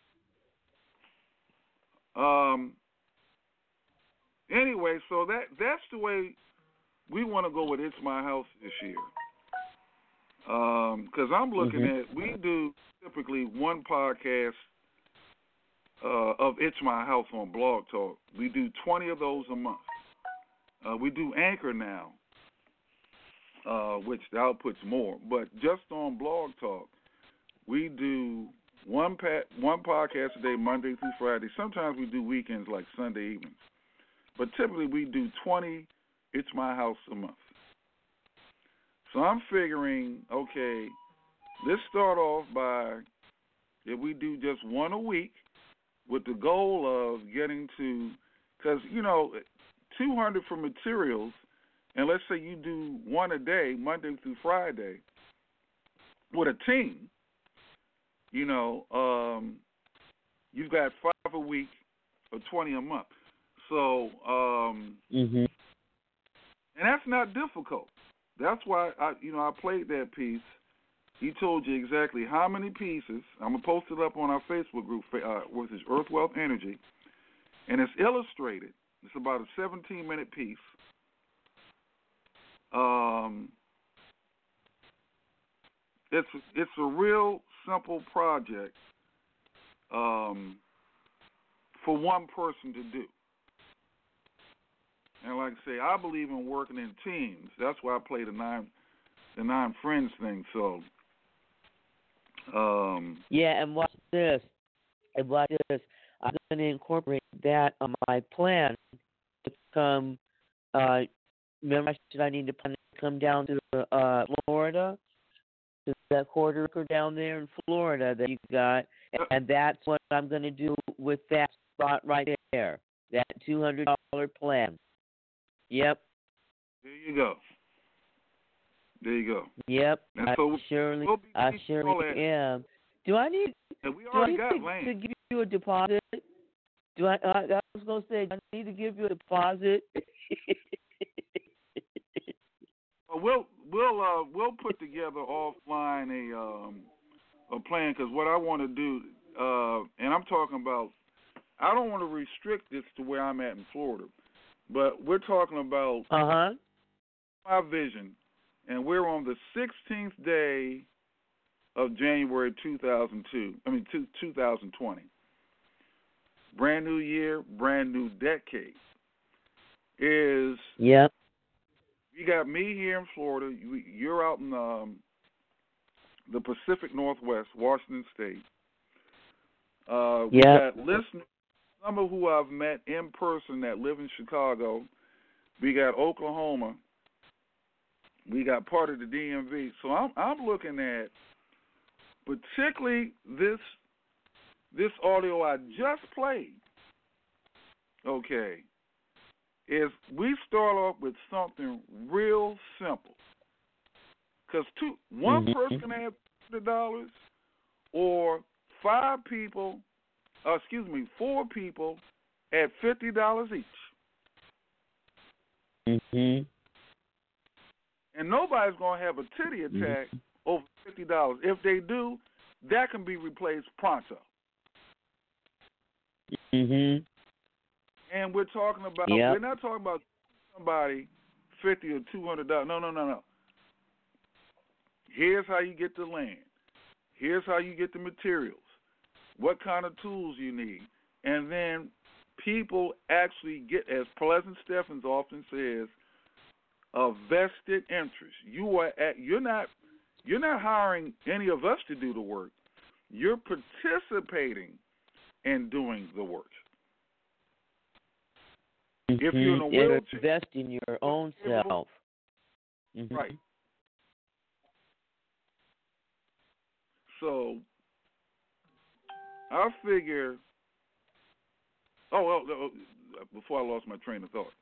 um, anyway, so that that's the way we want to go with It's My House this year. Because um, I'm looking mm-hmm. at, we do typically one podcast uh, of It's My House on Blog Talk. We do twenty of those a month. Uh, we do Anchor now, uh, which the output's more. But just on Blog Talk, we do one pa- one podcast a day, Monday through Friday. Sometimes we do weekends like Sunday evenings. But typically we do twenty It's My House a month. So I'm figuring, okay, let's start off by, if we do just one a week with the goal of getting to, because, you know, two hundred for materials, and let's say you do one a day, Monday through Friday, with a team, you know, um, you've got five a week or twenty a month. So, um, mm-hmm. and that's not difficult. That's why I, you know, I played that piece. He told you exactly how many pieces. I'm gonna post it up on our Facebook group, uh, which is Earth Wealth Energy, and it's illustrated. It's about a seventeen minute piece. Um, it's it's a real simple project um, for one person to do. And like I say, I believe in working in teams. That's why I play the nine, the nine friends thing. So, um, yeah, and watch this. And watch this. I'm going to incorporate that on my plan to come. Uh, remember, I said I need to come down to uh, Florida, to that quarter acre down there in Florida that you got, and that's what I'm going to do with that spot right there. That two hundred dollars plan. Yep. There you go. There you go. Yep. And I so surely, we'll I surely am. Do I need? And we do already I need got to, land. to give you a deposit? Do I? Uh, I was going to say, do I need to give you a deposit? well, we'll we'll uh, we'll put together offline a um, a plan, because what I want to do, uh, and I'm talking about, I don't want to restrict this to where I'm at in Florida. But we're talking about uh-huh. my vision, and we're on the sixteenth day of January two thousand two. I mean, two, two thousand twenty. Brand new year, brand new decade. Is yep. You got me here in Florida. You, you're out in um, the Pacific Northwest, Washington State. Uh, we yep. got listeners. Some of who I've met in person that live in Chicago. We got Oklahoma. We got part of the D M V. So I'm I'm looking at particularly this this audio I just played. Okay, is we start off with something real simple. Because two one mm-hmm. person can have hundred dollars, or five people. Uh, excuse me, four people at fifty dollars each. Mm-hmm. And nobody's going to have a titty attack mm-hmm. over fifty dollars. If they do, that can be replaced pronto. Mm-hmm. And we're talking about, yep. we're not talking about somebody fifty or two hundred dollars. No, no, no, no. Here's how you get the land. Here's how you get the materials. What kind of tools you need. And then people actually get, as Pleasant Steffens often says, a vested interest. You are at, you're not you're not hiring any of us to do the work. You're participating and doing the work. Mm-hmm. If you're in a wheelchair, invest in your own self. Mm-hmm. Right. So I figure. Oh, well, oh, before I lost my train of thought,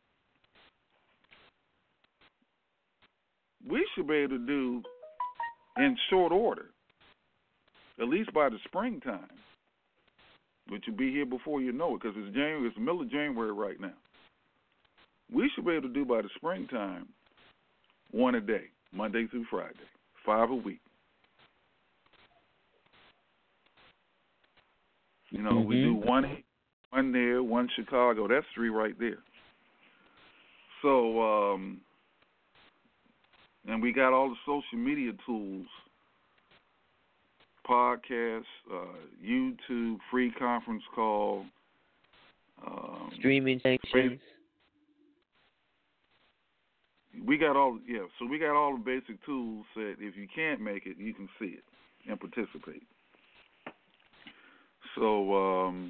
we should be able to do in short order, at least by the springtime, which will be here before you know it, because it's January. It's the middle of January right now. We should be able to do by the springtime one a day, Monday through Friday, five a week. You know, mm-hmm. we do one, one there, one Chicago. That's three right there. So, um, and we got all the social media tools, podcasts, uh, YouTube, free conference call, um, streaming sanctions. We got all, yeah. So we got all the basic tools that if you can't make it, you can see it and participate. So um,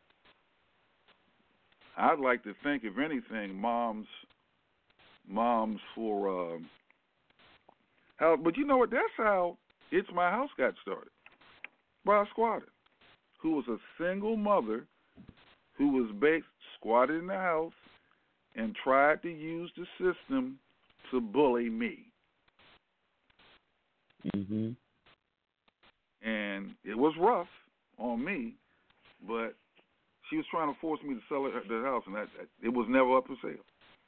I'd like to think, if anything, moms, moms for um, how. But you know what? That's how It's My House got started by a squatter who was a single mother who was based squatted in the house and tried to use the system to bully me. Mm-hmm. And it was rough on me, but she was trying to force me to sell her the house, and that, it was never up for sale.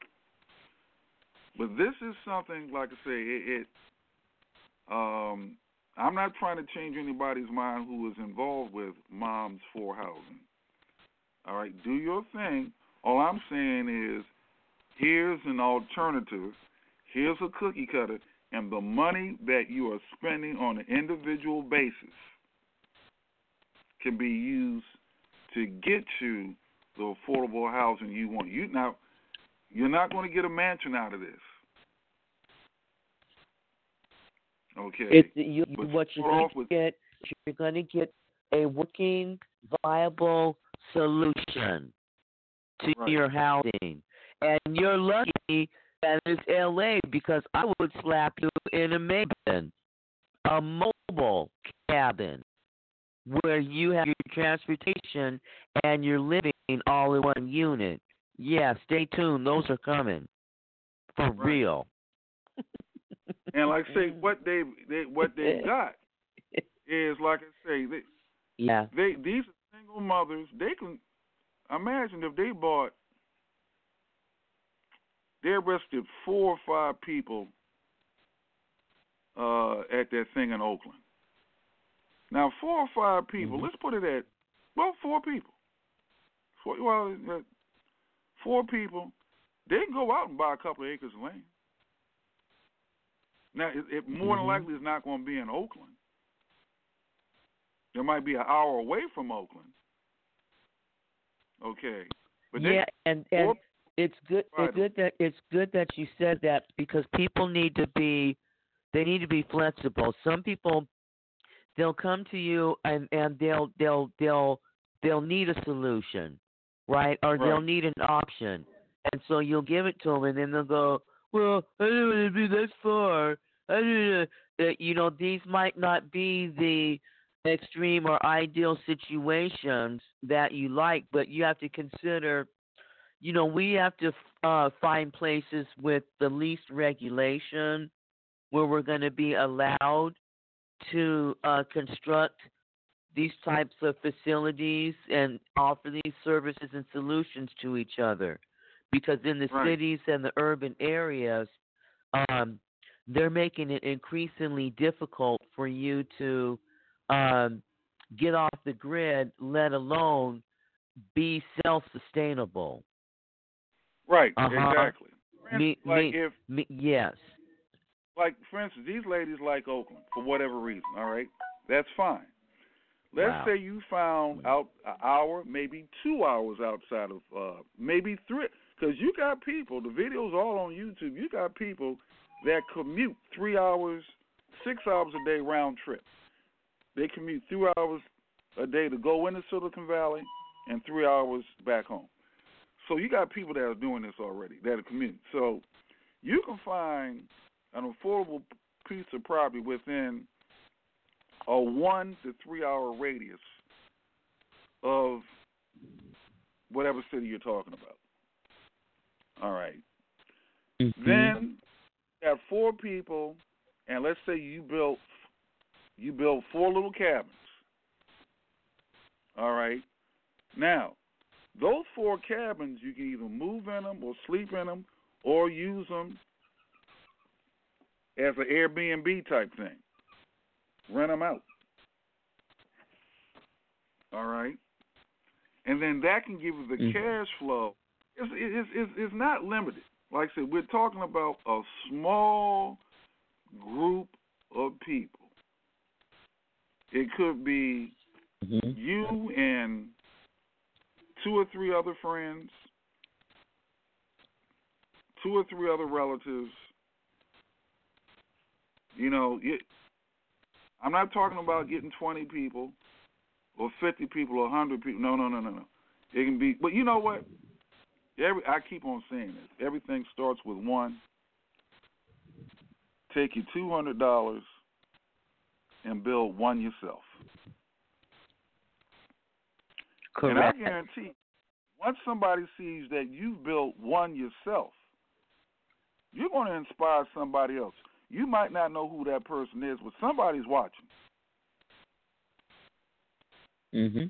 But this is something, like I say, it, it um, I'm not trying to change anybody's mind who is involved with Moms for Housing. All right, do your thing. All I'm saying is, here's an alternative. Here's a cookie cutter, and the money that you are spending on an individual basis can be used to get you the affordable housing you want. You now, you're not going to get a mansion out of this. Okay. It's, you, but what you're going to get, you're going to get a working, viable solution to right. your housing. And you're lucky that it's L A, because I would slap you in a Maven, a mobile cabin, where you have your transportation and you're living all in one unit. Yeah, stay tuned. Those are coming for right. real. And like I say, what they they what they got is, like I say, they, yeah, they these are single mothers. They can imagine if they bought, they arrested four or five people uh, at that thing in Oakland. Now, four or five people. Mm-hmm. Let's put it at well, four people. Four, well, uh, four people. They can go out and buy a couple of acres of land. Now, it, it more mm-hmm. than likely is not going to be in Oakland. There might be an hour away from Oakland. Okay, but yeah, they, and, and it's good. It's good that it's good that you said that, because people need to be, they need to be flexible. Some people, they'll come to you and, and they'll they'll they'll they'll need a solution, right? Or right. they'll need an option, and so you'll give it to them, and then they'll go, well, I don't want to be that far. I don't know. You know, these might not be the extreme or ideal situations that you like, but you have to consider, you know, we have to uh, find places with the least regulation where we're going to be allowed to uh, construct these types of facilities and offer these services and solutions to each other. Because in the right. cities and the urban areas, um, they're making it increasingly difficult for you to um, get off the grid, let alone be self-sustainable. Right, uh-huh. exactly. Me, like me, if, me, yes. Like, for instance, these ladies like Oakland for whatever reason, all right? That's fine. Let's wow. say you found out an hour, maybe two hours outside of, uh, maybe three, because you got people, the videos all on YouTube, you got people that commute three hours, six hours a day round trip. They commute three hours a day to go into Silicon Valley and three hours back home. So you got people that are doing this already, that are commuting. So you can find an affordable piece of property within a one to three hour radius of whatever city you're talking about. All right. Mm-hmm. Then you have four people, and let's say you built you built four little cabins. All right. Now, those four cabins, you can either move in them or sleep in them or use them as an Airbnb type thing. Rent them out. All right. And then that can give you the mm-hmm. cash flow. It's, it's, it's, it's not limited. Like I said, we're talking about a small group of people. It could be mm-hmm. you and two or three other friends, two or three other relatives. You know, it, I'm not talking about getting twenty people or fifty people or one hundred people. No, no, no, no, no. It can be, but you know what? Every, I keep on saying this. Everything starts with one. Take your two hundred dollars and build one yourself. Correct. And I guarantee, once somebody sees that you've built one yourself, you're going to inspire somebody else. You might not know who that person is, but somebody's watching. Mm-hmm.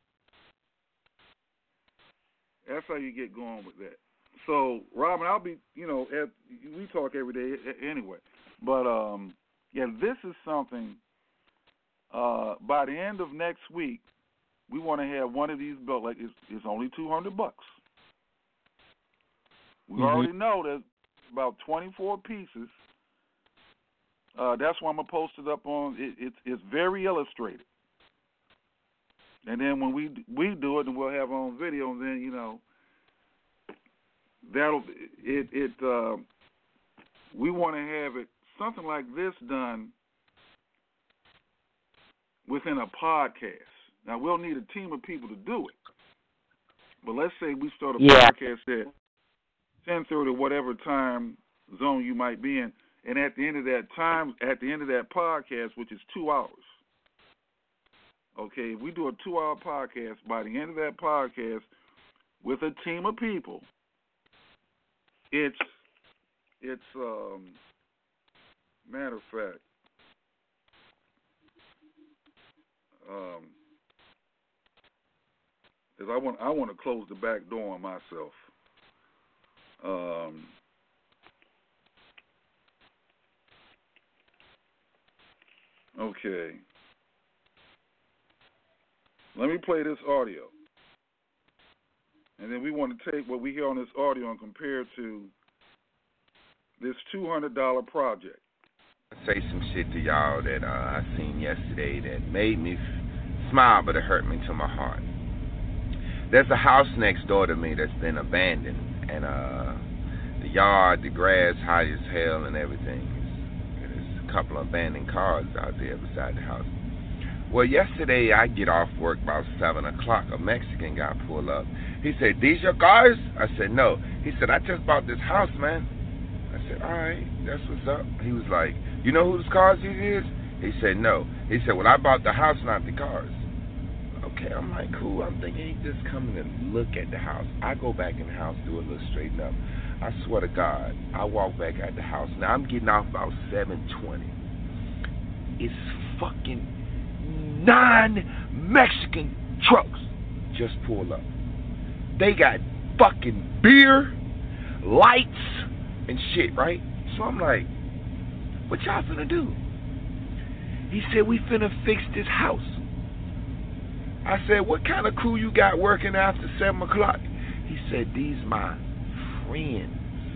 That's how you get going with that. So, Robin, I'll be, you know, at, we talk every day anyway. But, um, yeah, this is something, uh, by the end of next week, we want to have one of these built. Like, it's, it's only two hundred bucks. We mm-hmm. already know that about twenty-four pieces. Uh, that's why I'm going to post it up on, it, it, it's very illustrated. And then when we we do it, and we'll have it on video, and then, you know, that'll, it, it uh, we want to have it, something like this done within a podcast. Now, we'll need a team of people to do it. But let's say we start a yeah. podcast at ten thirty, whatever time zone you might be in, and at the end of that time, at the end of that podcast, which is two hours, okay, if we do a two-hour podcast, by the end of that podcast, with a team of people, it's, it's um, matter of fact, um, because I want, I want to close the back door on myself. Um, okay. Let me play this audio. And then we want to take what we hear on this audio and compare it to this two hundred dollars project. I'll say some shit to y'all that uh, I seen yesterday that made me f- smile, but it hurt me to my heart. There's a house next door to me that's been abandoned, and uh, the yard, the grass high as hell and everything. There's a couple of abandoned cars out there beside the house. Well, yesterday I get off work about seven o'clock. A Mexican guy pulled up. He said, "These your cars?" I said, "No." He said, "I just bought this house, man." I said, "All right, that's what's up." He was like, "You know whose cars these is?" He said, "No." He said, "Well, I bought the house, not the cars." Okay, I'm like, cool. I'm thinking he just coming to look at the house. I go back in the house, do a little straighten up. I swear to God, I walk back at the house. Now, I'm getting off about seven twenty. It's fucking nine Mexican trucks just pull up. They got fucking beer, lights, and shit, right? So I'm like, what y'all finna do? He said, we finna fix this house. I said, what kind of crew you got working after seven o'clock? He said, these my friends.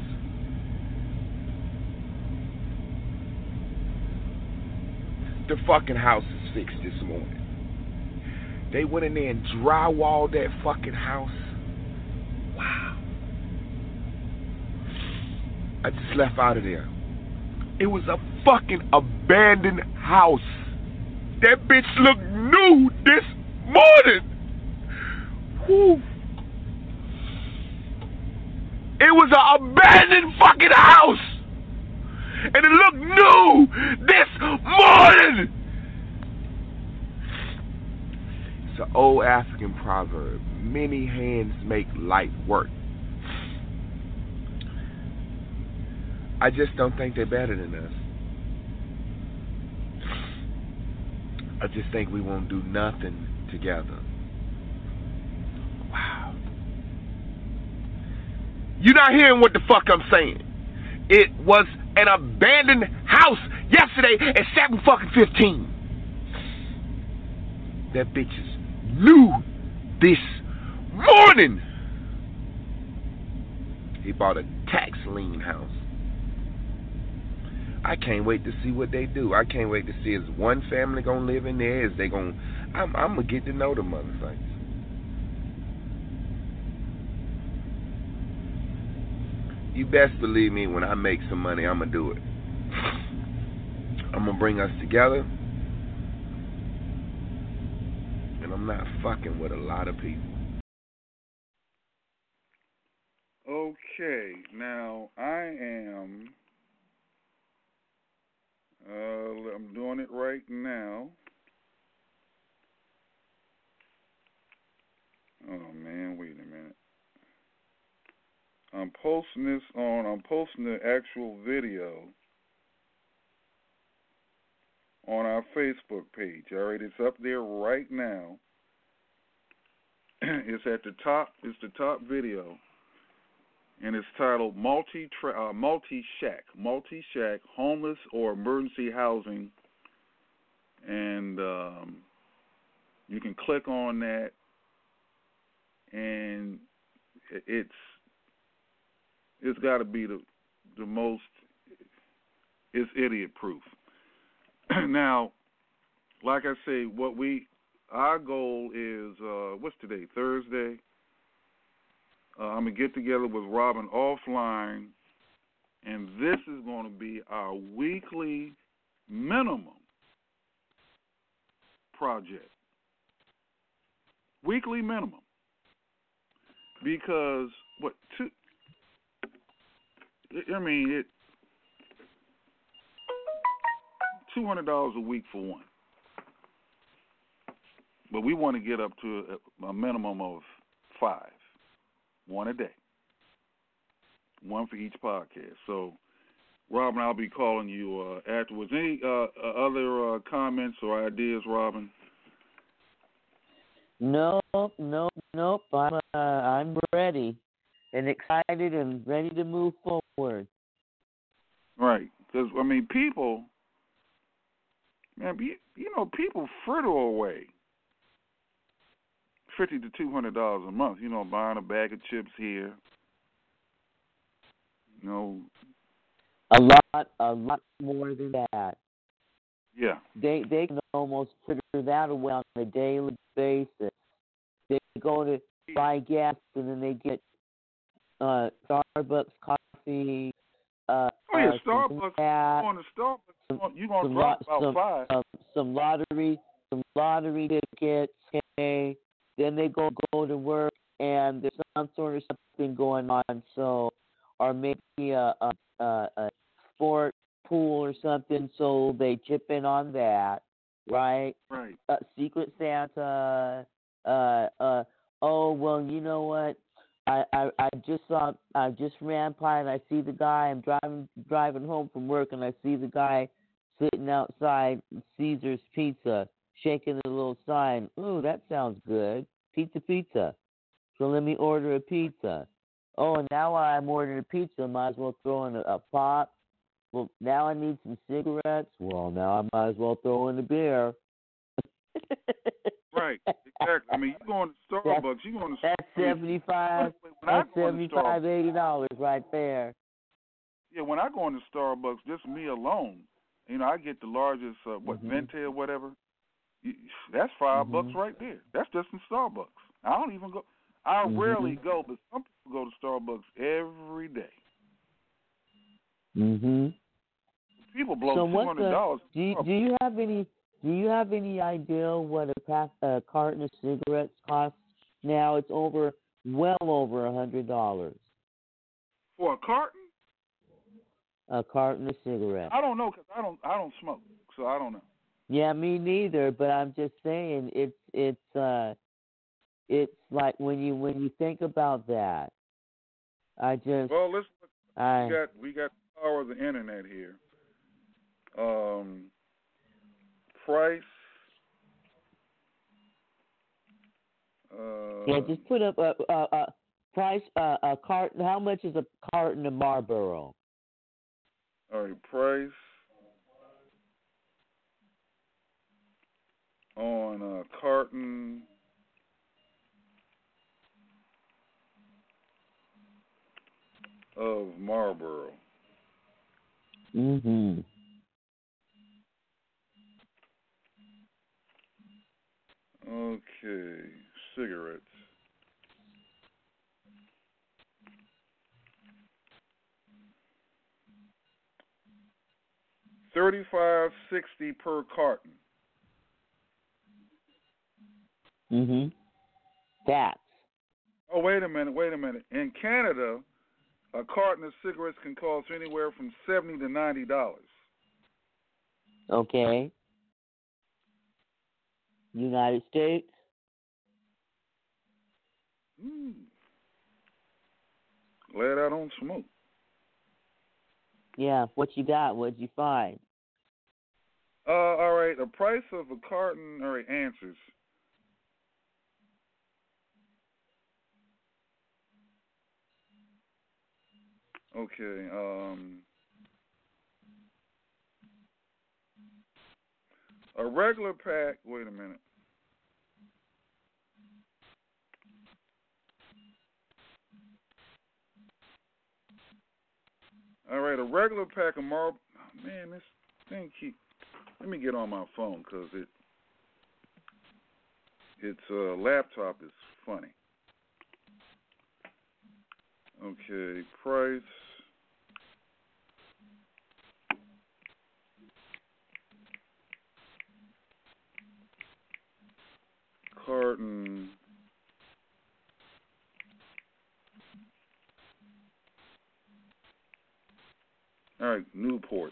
The fucking house is fixed this morning. They went in there and drywalled that fucking house. Wow. I just left out of there. It was a fucking abandoned house. That bitch looked new this morning. Whew. It was an abandoned fucking house. And it looked new this morning. It's an old African proverb. Many hands make light work. I just don't think they're better than us. I just think we won't do nothing together. Wow. You're not hearing what the fuck I'm saying. It was an abandoned house yesterday at seven fucking fifteen. That bitch is new this morning. He bought a tax lien house. I can't wait to see what they do. I can't wait to see, is one family gonna live in there? Is they gonna? I'm, I'm gonna get to know the motherfuckers. You best believe me, when I make some money, I'm gonna do it. I'm gonna bring us together, and I'm not fucking with a lot of people. Okay, now I am. Uh, I'm doing it right now. Oh man, wait a minute. I'm posting this on. I'm posting the actual video on our Facebook page. All right, it's up there right now. It's at the top. It's the top video. And it's titled Multi uh, Multi Shack, Multi Shack, Homeless or Emergency Housing, and um, you can click on that, and it's it's got to be the the most. It's idiot proof. Now, like I say, what we our goal is uh, what's today? Thursday. Uh, I'm going to get together with Robin offline, and this is going to be our weekly minimum project. Weekly minimum. Because, what, two, I mean, it, two hundred dollars a week for one. But we want to get up to a, a minimum of five. One a day. One for each podcast. So, Robin, I'll be calling you uh, afterwards. Any uh, other uh, comments or ideas, Robin? Nope, nope, nope. I'm, uh, I'm ready and excited and ready to move forward. Right. Because, I mean, people, man, you, you know, people fritter away fifty to two hundred dollars a month. You know, buying a bag of chips here. You know, a lot, a lot more than that. Yeah. They they can almost figure that away on a daily basis. They go to buy gas and then they get uh, Starbucks coffee. Uh, oh yeah, uh, Starbucks. Cat, going to Starbucks, you're gonna some, drop about some, five. Uh, some lottery, some lottery tickets. Okay. Then they go go to work, and there's some sort of something going on. So, or maybe a, a, a, a sport pool or something. So they chip in on that, right? Right. Uh, Secret Santa. Uh, uh. Oh well, you know what? I, I, I just saw. I just ran by and I see the guy. I'm driving driving home from work, and I see the guy sitting outside Caesar's Pizza, shaking a little sign. Ooh, that sounds good. Pizza, pizza. So let me order a pizza. Oh, and now I'm ordering a pizza. Might as well throw in a, a pop. Well, now I need some cigarettes. Well, now I might as well throw in a beer. Right, exactly. I mean, you're going to Starbucks. You're going to That's seventy-five. That's seventy-five, eighty dollars right there. Yeah, when I go into Starbucks, just me alone, you know, I get the largest, uh, what, mm-hmm. venti or whatever. That's five mm-hmm. bucks right there. That's just in Starbucks. I don't even go. I mm-hmm. rarely go, but some people go to Starbucks every day. Mhm. People blow so two hundred dollars. Do you, do you have any? Do you have any idea what a pack, a carton of cigarettes costs now? It's over, well over a hundred dollars. For a carton? A carton of cigarettes. I don't know because I don't I don't smoke, so I don't know. Yeah, me neither. But I'm just saying, it's it's uh, it's like when you when you think about that, I just well, let's. I, we got we got the power of the internet here. Um, price. Uh, yeah, just put up a, a, a price uh, a carton. How much is a carton of Marlboro? All right, price on a carton of Marlboro. Mm-hmm. Okay, cigarettes. Thirty-five sixty per carton. Mm-hmm. That's. Oh, wait a minute, wait a minute. In Canada, a carton of cigarettes can cost anywhere from seventy to ninety dollars. Okay. United States. Hmm. Glad I don't smoke. Yeah, what you got? What'd you find? Uh, all right. The price of a carton. All right, answers. Okay. Um, a regular pack. Wait a minute. All right, a regular pack of Marlboro. Oh, man, this thing keep. Let me get on my phone because it. Its uh, laptop is funny. Okay, price. Carton. All right, Newports.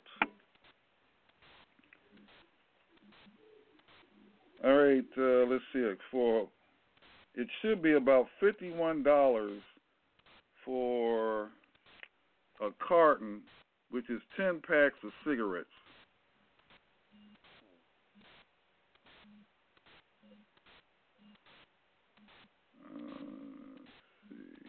All right, uh, let's see. For it should be about fifty-one dollars for a carton, which is ten packs of cigarettes. Uh, let's see.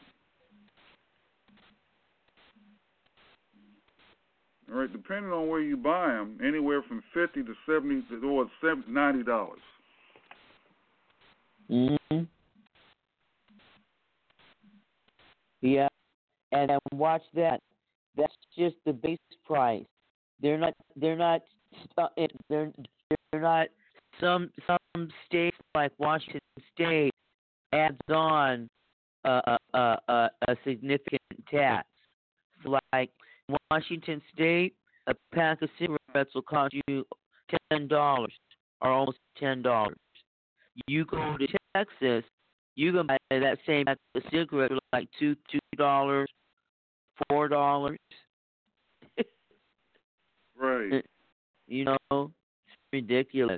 All right, depending on where you buy them, anywhere from fifty to seventy or ninety dollars. Mm-hmm. Yeah, and then watch that. That's just the base price. They're not. They're not. They're. They're not. Some some states like Washington State adds on a a a, a significant tax. So like Washington State, a pack of cigarettes will cost you ten dollars or almost ten dollars. You go to Texas, you can buy that same pack of cigarettes for like two two dollars, four dollars. Right. You know, it's ridiculous.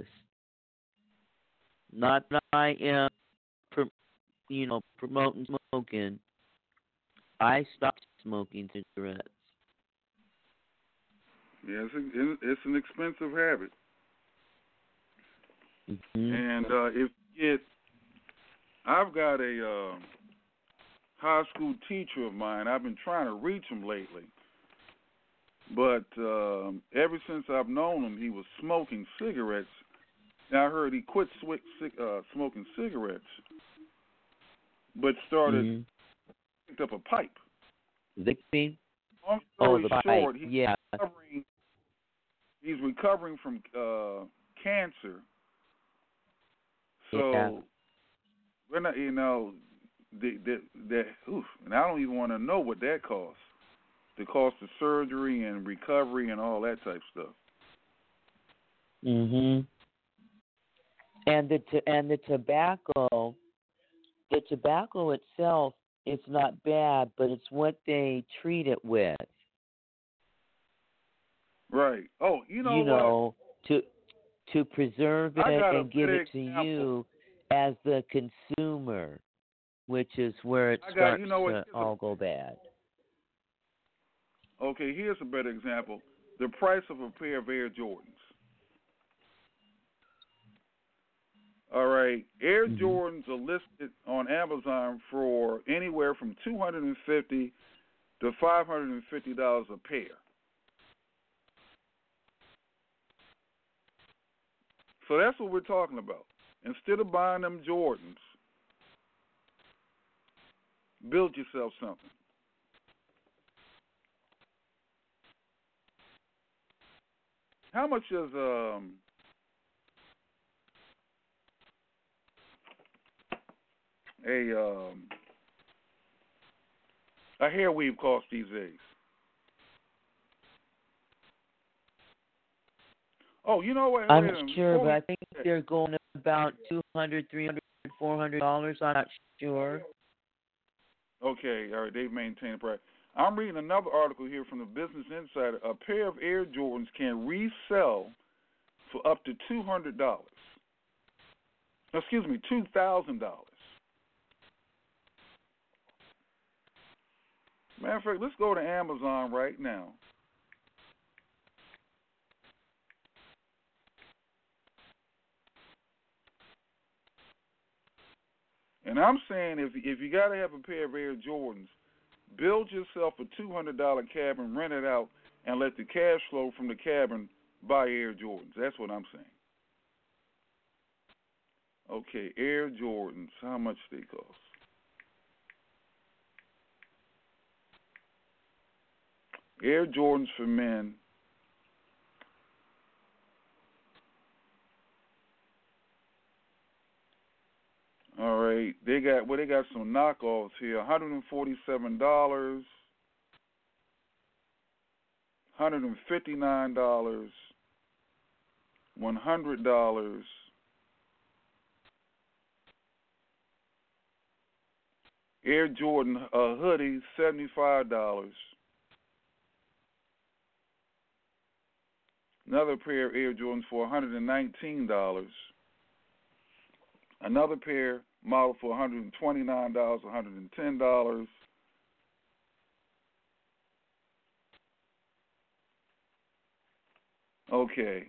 Not that I am, pro, you know, promoting smoking. I stopped smoking cigarettes. Yeah, it's, a, it's an expensive habit. Mm-hmm. And uh, if it, I've got a uh, high school teacher of mine. I've been trying to reach him lately, but um, ever since I've known him, he was smoking cigarettes. Now I heard he quit sw- uh, smoking cigarettes, but started mm-hmm. picked up a pipe. Vaping? Long Oh, story the short, pipe. he's Yeah. recovering. He's recovering from uh, cancer. So, yeah. we're not, you know, the, the, the, oof, and I don't even want to know what that costs. The cost of surgery and recovery and all that type stuff. Mhm. And the t- and the tobacco, the tobacco itself, it's not bad, but it's what they treat it with. Right. Oh, you know you know, what? to to preserve I it got a and give good it to example. you as the consumer, which is where it I got- starts you know what, to here's a- all go bad. Okay, here's a better example. The price of a pair of Air Jordans. All right, Air Mhm. Jordans are listed on Amazon for anywhere from two hundred fifty dollars to five hundred fifty dollars a pair. So that's what we're talking about. Instead of buying them Jordans, build yourself something. How much is um a um a hair weave cost these days? Oh, you know what? I'm Wait a not minute. sure, Before but we- I think they're going about two hundred, three hundred, four hundred dollars. I'm not sure. Okay, all right, they've maintained the price. I'm reading another article here from the Business Insider. A pair of Air Jordans can resell for up to two hundred dollars. Excuse me, two thousand dollars. Matter of fact, let's go to Amazon right now. And I'm saying if if you got to have a pair of Air Jordans, build yourself a two hundred dollars cabin, rent it out, and let the cash flow from the cabin buy Air Jordans. That's what I'm saying. Okay, Air Jordans, how much they cost? Air Jordans for men. All right, they got well. They got some knockoffs here. One hundred and forty-seven dollars, one hundred and fifty-nine dollars, one hundred dollars. Air Jordan uh, hoodie, seventy-five dollars. Another pair of Air Jordans for one hundred and nineteen dollars. Another pair model for one hundred and twenty-nine dollars, one hundred and ten dollars. Okay.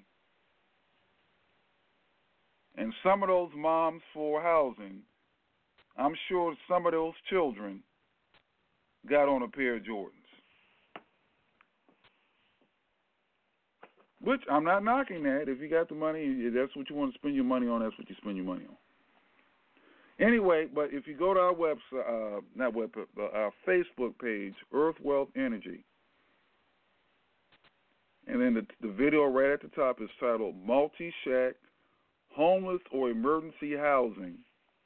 And some of those moms for housing, I'm sure some of those children got on a pair of Jordans. Which I'm not knocking that. If you got the money, if that's what you want to spend your money on, that's what you spend your money on. Anyway, but if you go to our website, uh, not web, uh, our Facebook page, Earth Wealth Energy, and then the, the video right at the top is titled Multi-Shack, Homeless or Emergency Housing.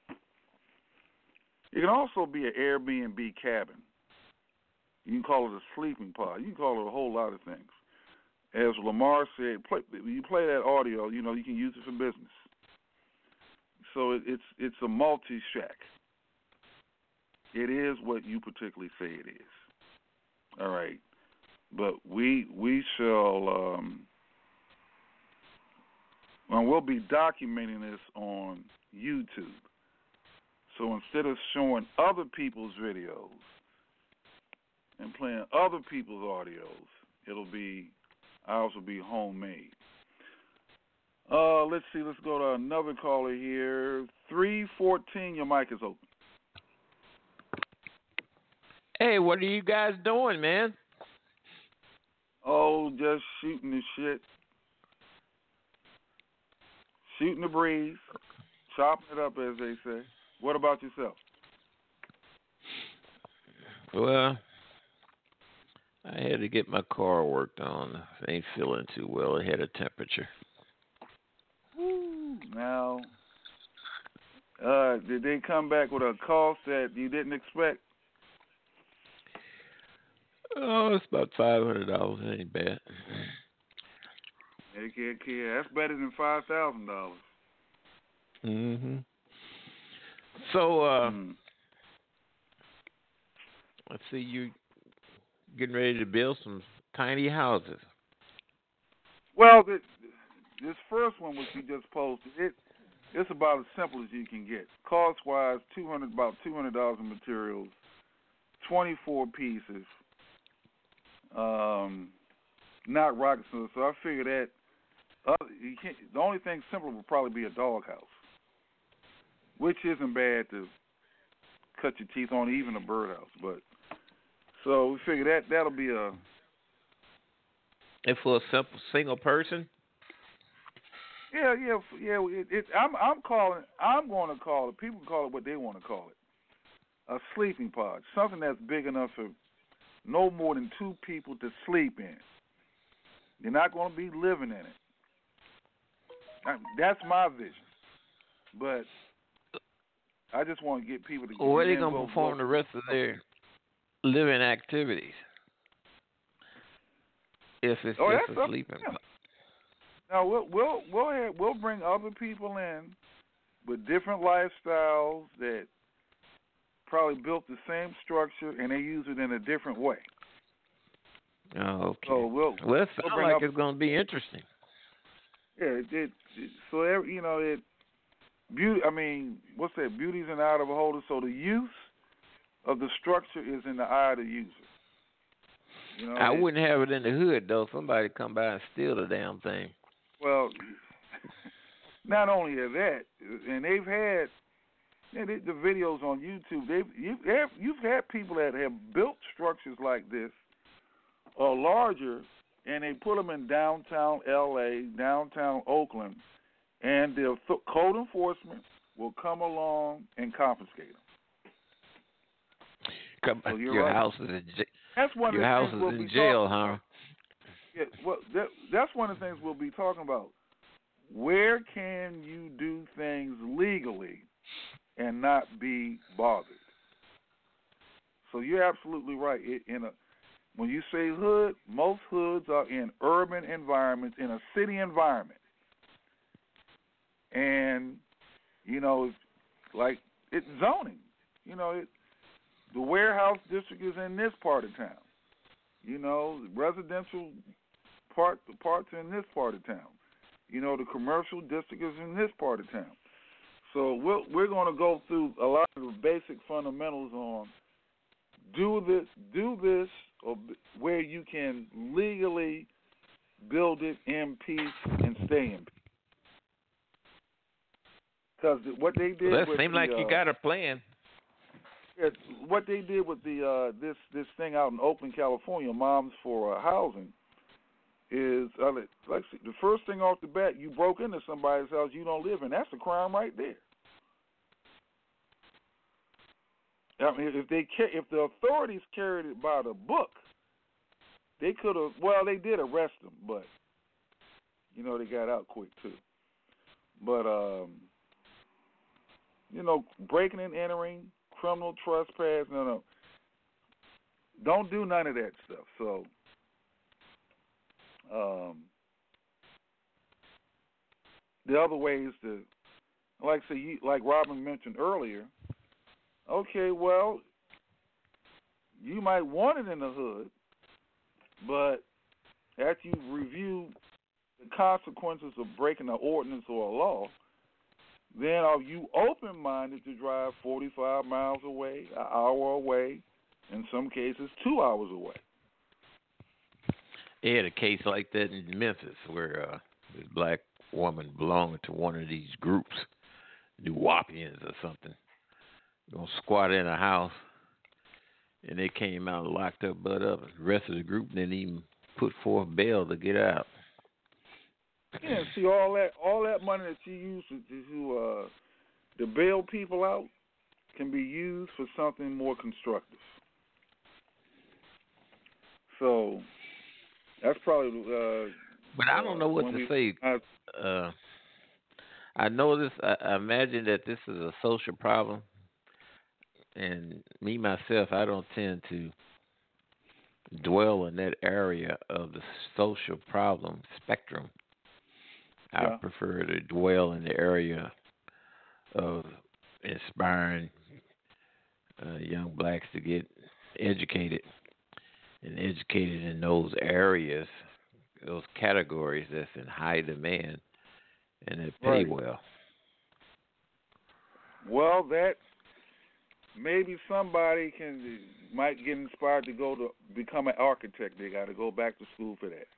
It can also be an Airbnb cabin. You can call it a sleeping pod. You can call it a whole lot of things. As Lamar said, play, you play that audio, you know, you can use it for business. So it, it's it's a multi-shack. It is what you particularly say it is. All right. But we we shall, um, well, we'll be documenting this on YouTube. So instead of showing other people's videos and playing other people's audios, it'll be, ours will be homemade. Uh, let's see, let's go to another caller here. three fourteen, your mic is open. Hey, what are you guys doing, man? Oh, just shooting the shit. Shooting the breeze. Chopping it up, as they say. What about yourself? Well, I had to get my car worked on. I ain't feeling too well. It had a temperature. Now, uh, did they come back with a cost that you didn't expect? Oh, it's about five hundred dollars. It ain't bad. Okay, okay, that's better than five thousand dollars. Mm-hmm. So, uh, Mm. let's see, you getting ready to build some tiny houses. Well, this, this first one, which you just posted, it it's about as simple as you can get. Cost wise, two hundred about two hundred dollars in materials, twenty four pieces. Um, not rocket science. So I figured that uh, you can't, the only thing simple would probably be a doghouse, which isn't bad to cut your teeth on, even a birdhouse. But so we figured that that'll be a. And for a simple single person. Yeah, yeah, yeah. It, it, I'm, I'm calling. I'm going to call it. People call it what they want to call it. A sleeping pod, something that's big enough for no more than two people to sleep in. You're not going to be living in it. I, that's my vision. But I just want to get people to. Well, where are they get going to perform the rest of their living activities? If it's oh, just that's a up, sleeping yeah. pod. No, we'll we'll we'll have, we'll bring other people in with different lifestyles that probably built the same structure and they use it in a different way. Oh, okay. So we'll, well, it we'll sounds bring like up, it's going to be interesting. Yeah, it, it, it so every, you know it beauty. I mean, what's that? Beauty's in the eye of the beholder. So the use of the structure is in the eye of the user. You know, I it, wouldn't have it in the hood though. Somebody come by and steal the damn thing. Well, not only that, and they've had and they, the videos on YouTube. They've you've, have, you've had people that have built structures like this or larger, and they put them in downtown L A, downtown Oakland, and the code enforcement will come along and confiscate them. Come, so your right. house is in j- That's one your of the house things is we'll in be jail, talking huh? Yeah, well, that, that's one of the things we'll be talking about. Where can you do things legally and not be bothered? So you're absolutely right. It, in a, when you say hood, most hoods are in urban environments, in a city environment. And, you know, it's like it's zoning. You know, it, the warehouse district is in this part of town. You know, the residential part, the parts in this part of town. You know, the commercial district is in this part of town. So we're, we're going to go through a lot of the basic fundamentals on do this, do this, or where you can legally build it in peace and stay in peace. Because what they did, Well, that with seems the, like you uh, got a plan. Yeah, what they did with the uh, this this thing out in Oakland, California, Moms for uh, Housing, is uh, like the first thing off the bat, you broke into somebody's house you don't live in. That's a crime right there. I mean, if they if the authorities carried it by the book, they could have. Well, they did arrest them, but you know they got out quick too. But um, you know, breaking and entering, criminal trespass, no, no, don't do none of that stuff. So. Um, the other way is to, like say, you, like Robin mentioned earlier. Okay, well, you might want it in the hood, but after you review the consequences of breaking an ordinance or a law, then are you open-minded to drive forty-five miles away, an hour away, in some cases two hours away? They had a case like that in Memphis where uh, this black woman belonged to one of these groups, New Wapians or something, gonna squat in a house, and they came out and locked her butt up. The rest of the group didn't even put forth bail to get out. Yeah, see all that all that money that you use to, to uh, to bail people out can be used for something more constructive. So. That's probably. Uh, but I don't know what uh, to we, say. Uh, I know this. I, I imagine that this is a social problem, and me myself, I don't tend to dwell in that area of the social problem spectrum. I yeah. prefer to dwell in the area of inspiring uh, young blacks to get educated and educated in those areas, those categories that's in high demand and that pay Right. well. Well, that maybe somebody can might get inspired to go to become an architect. They got to go back to school for that.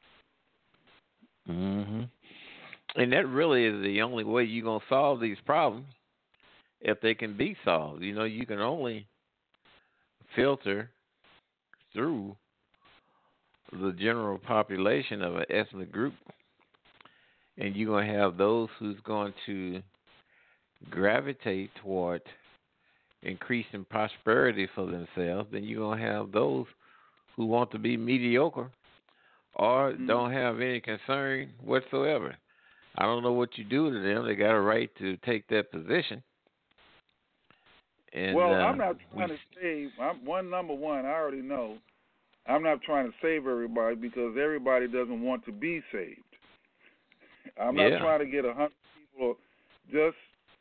hmm And that really is the only way you're going to solve these problems, if they can be solved. You know, you can only filter through the general population of an ethnic group, and you're going to have those who's going to gravitate toward increasing prosperity for themselves, then you're going to have those who want to be mediocre or Mm-hmm. don't have any concern whatsoever. I don't know what you do to them. They got a right to take that position. And, well, uh, I'm not trying we, to save. I'm, one number one, I already know. I'm not trying to save everybody because everybody doesn't want to be saved. I'm not Yeah. trying to get a hundred people. Just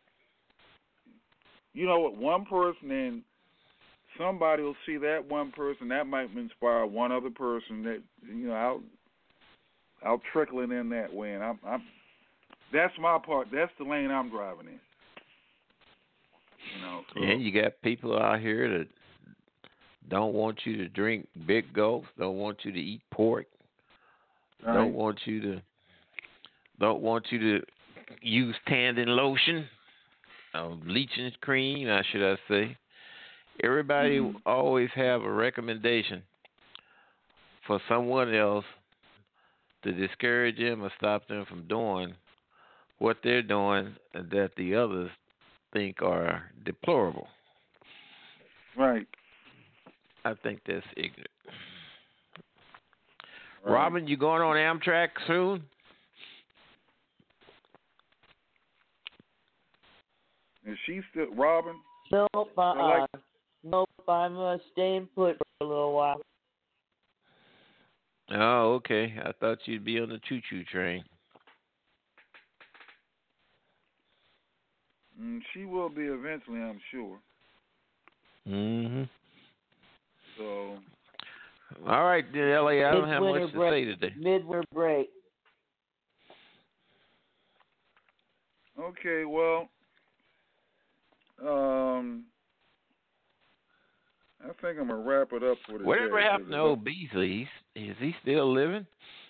you know what, one person, and somebody will see that one person. That might inspire one other person. That you know, I'll I'll trickle it in that way, and I'm, I'm that's my part. That's the lane I'm driving in. You know, so. And you got people out here that don't want you to drink big gulps, don't want you to eat pork, Right. don't want you to don't want you to use tanning lotion, um, bleaching cream, I should I say. Everybody Mm-hmm. always have a recommendation for someone else to discourage them or stop them from doing what they're doing that the others think are deplorable. Right. I think that's ignorant. Right. Robin, you going on Amtrak soon? Is she still Robin? Nope, uh, I like- uh, nope. I'm uh, staying put for a little while. Oh, okay. I thought you'd be on the choo-choo train. Mm, she will be eventually, I'm sure. Mm-hmm. So. All right, Ellie, I don't have Midwinter much to break. say today. Midwinter break. Okay, well, um, I think I'm gonna wrap it up for today. Whatever happened to old Beasley? Is he still living?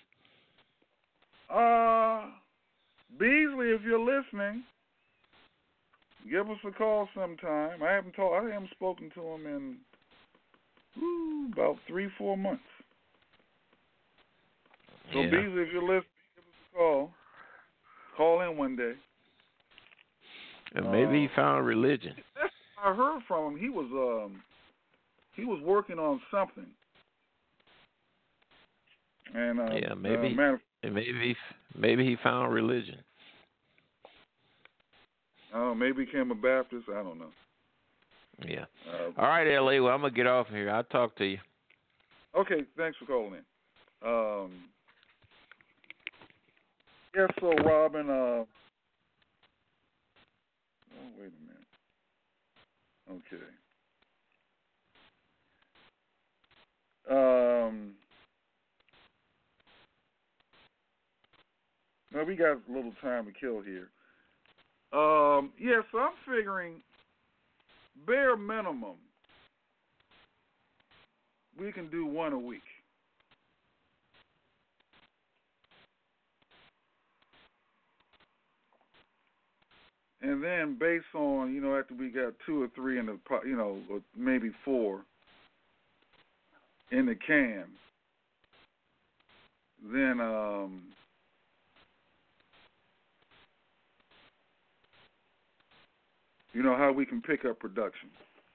Uh, Beasley, if you're listening, give us a call sometime. I haven't talked. I haven't spoken to him in ooh, about three, four months. So Yeah. Beasley, if you're listening, give us a call. Call in one day. And maybe he Uh, found religion. I heard from him. He was um he was working on something. And uh, Yeah, maybe. uh, man, Maybe he, maybe he found religion. I don't know, maybe became a Baptist. I don't know. Yeah. Uh, All right, Ellie. Well, I'm gonna get off here. I'll talk to you. Okay, thanks for calling in. Um, yeah, so Robin, uh, oh, wait a minute. Okay. Um, now we got a little time to kill here. Um, yeah, so I'm figuring bare minimum we can do one a week. And then based on, you know, after we got two or three in the, po- you know, or maybe four in the can, then um, you know, how we can pick up production.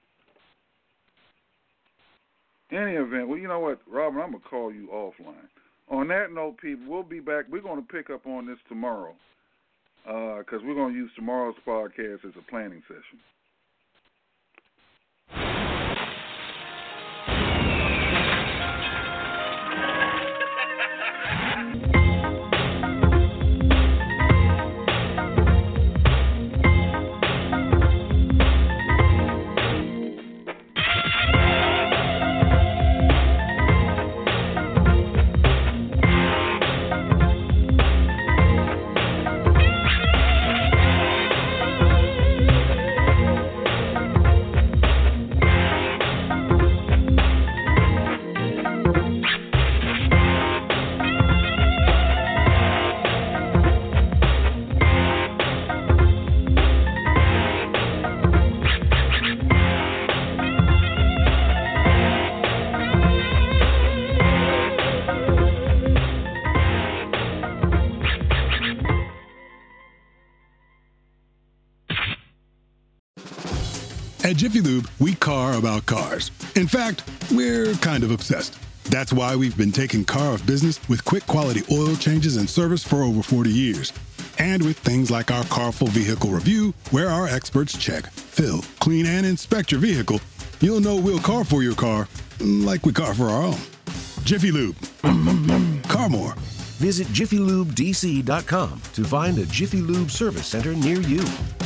Any event, well, you know what, Robin, I'm going to call you offline. On that note, people, we'll be back. We're going to pick up on this tomorrow because uh, we're going to use tomorrow's podcast as a planning session. At Jiffy Lube, we car about cars. In fact, we're kind of obsessed. That's why we've been taking car of business with quick quality oil changes and service for over forty years. And with things like our Carful Vehicle Review, where our experts check, fill, clean, and inspect your vehicle, you'll know we'll car for your car like we car for our own. Jiffy Lube. Car more. Visit jiffy lube d c dot com to find a Jiffy Lube service center near you.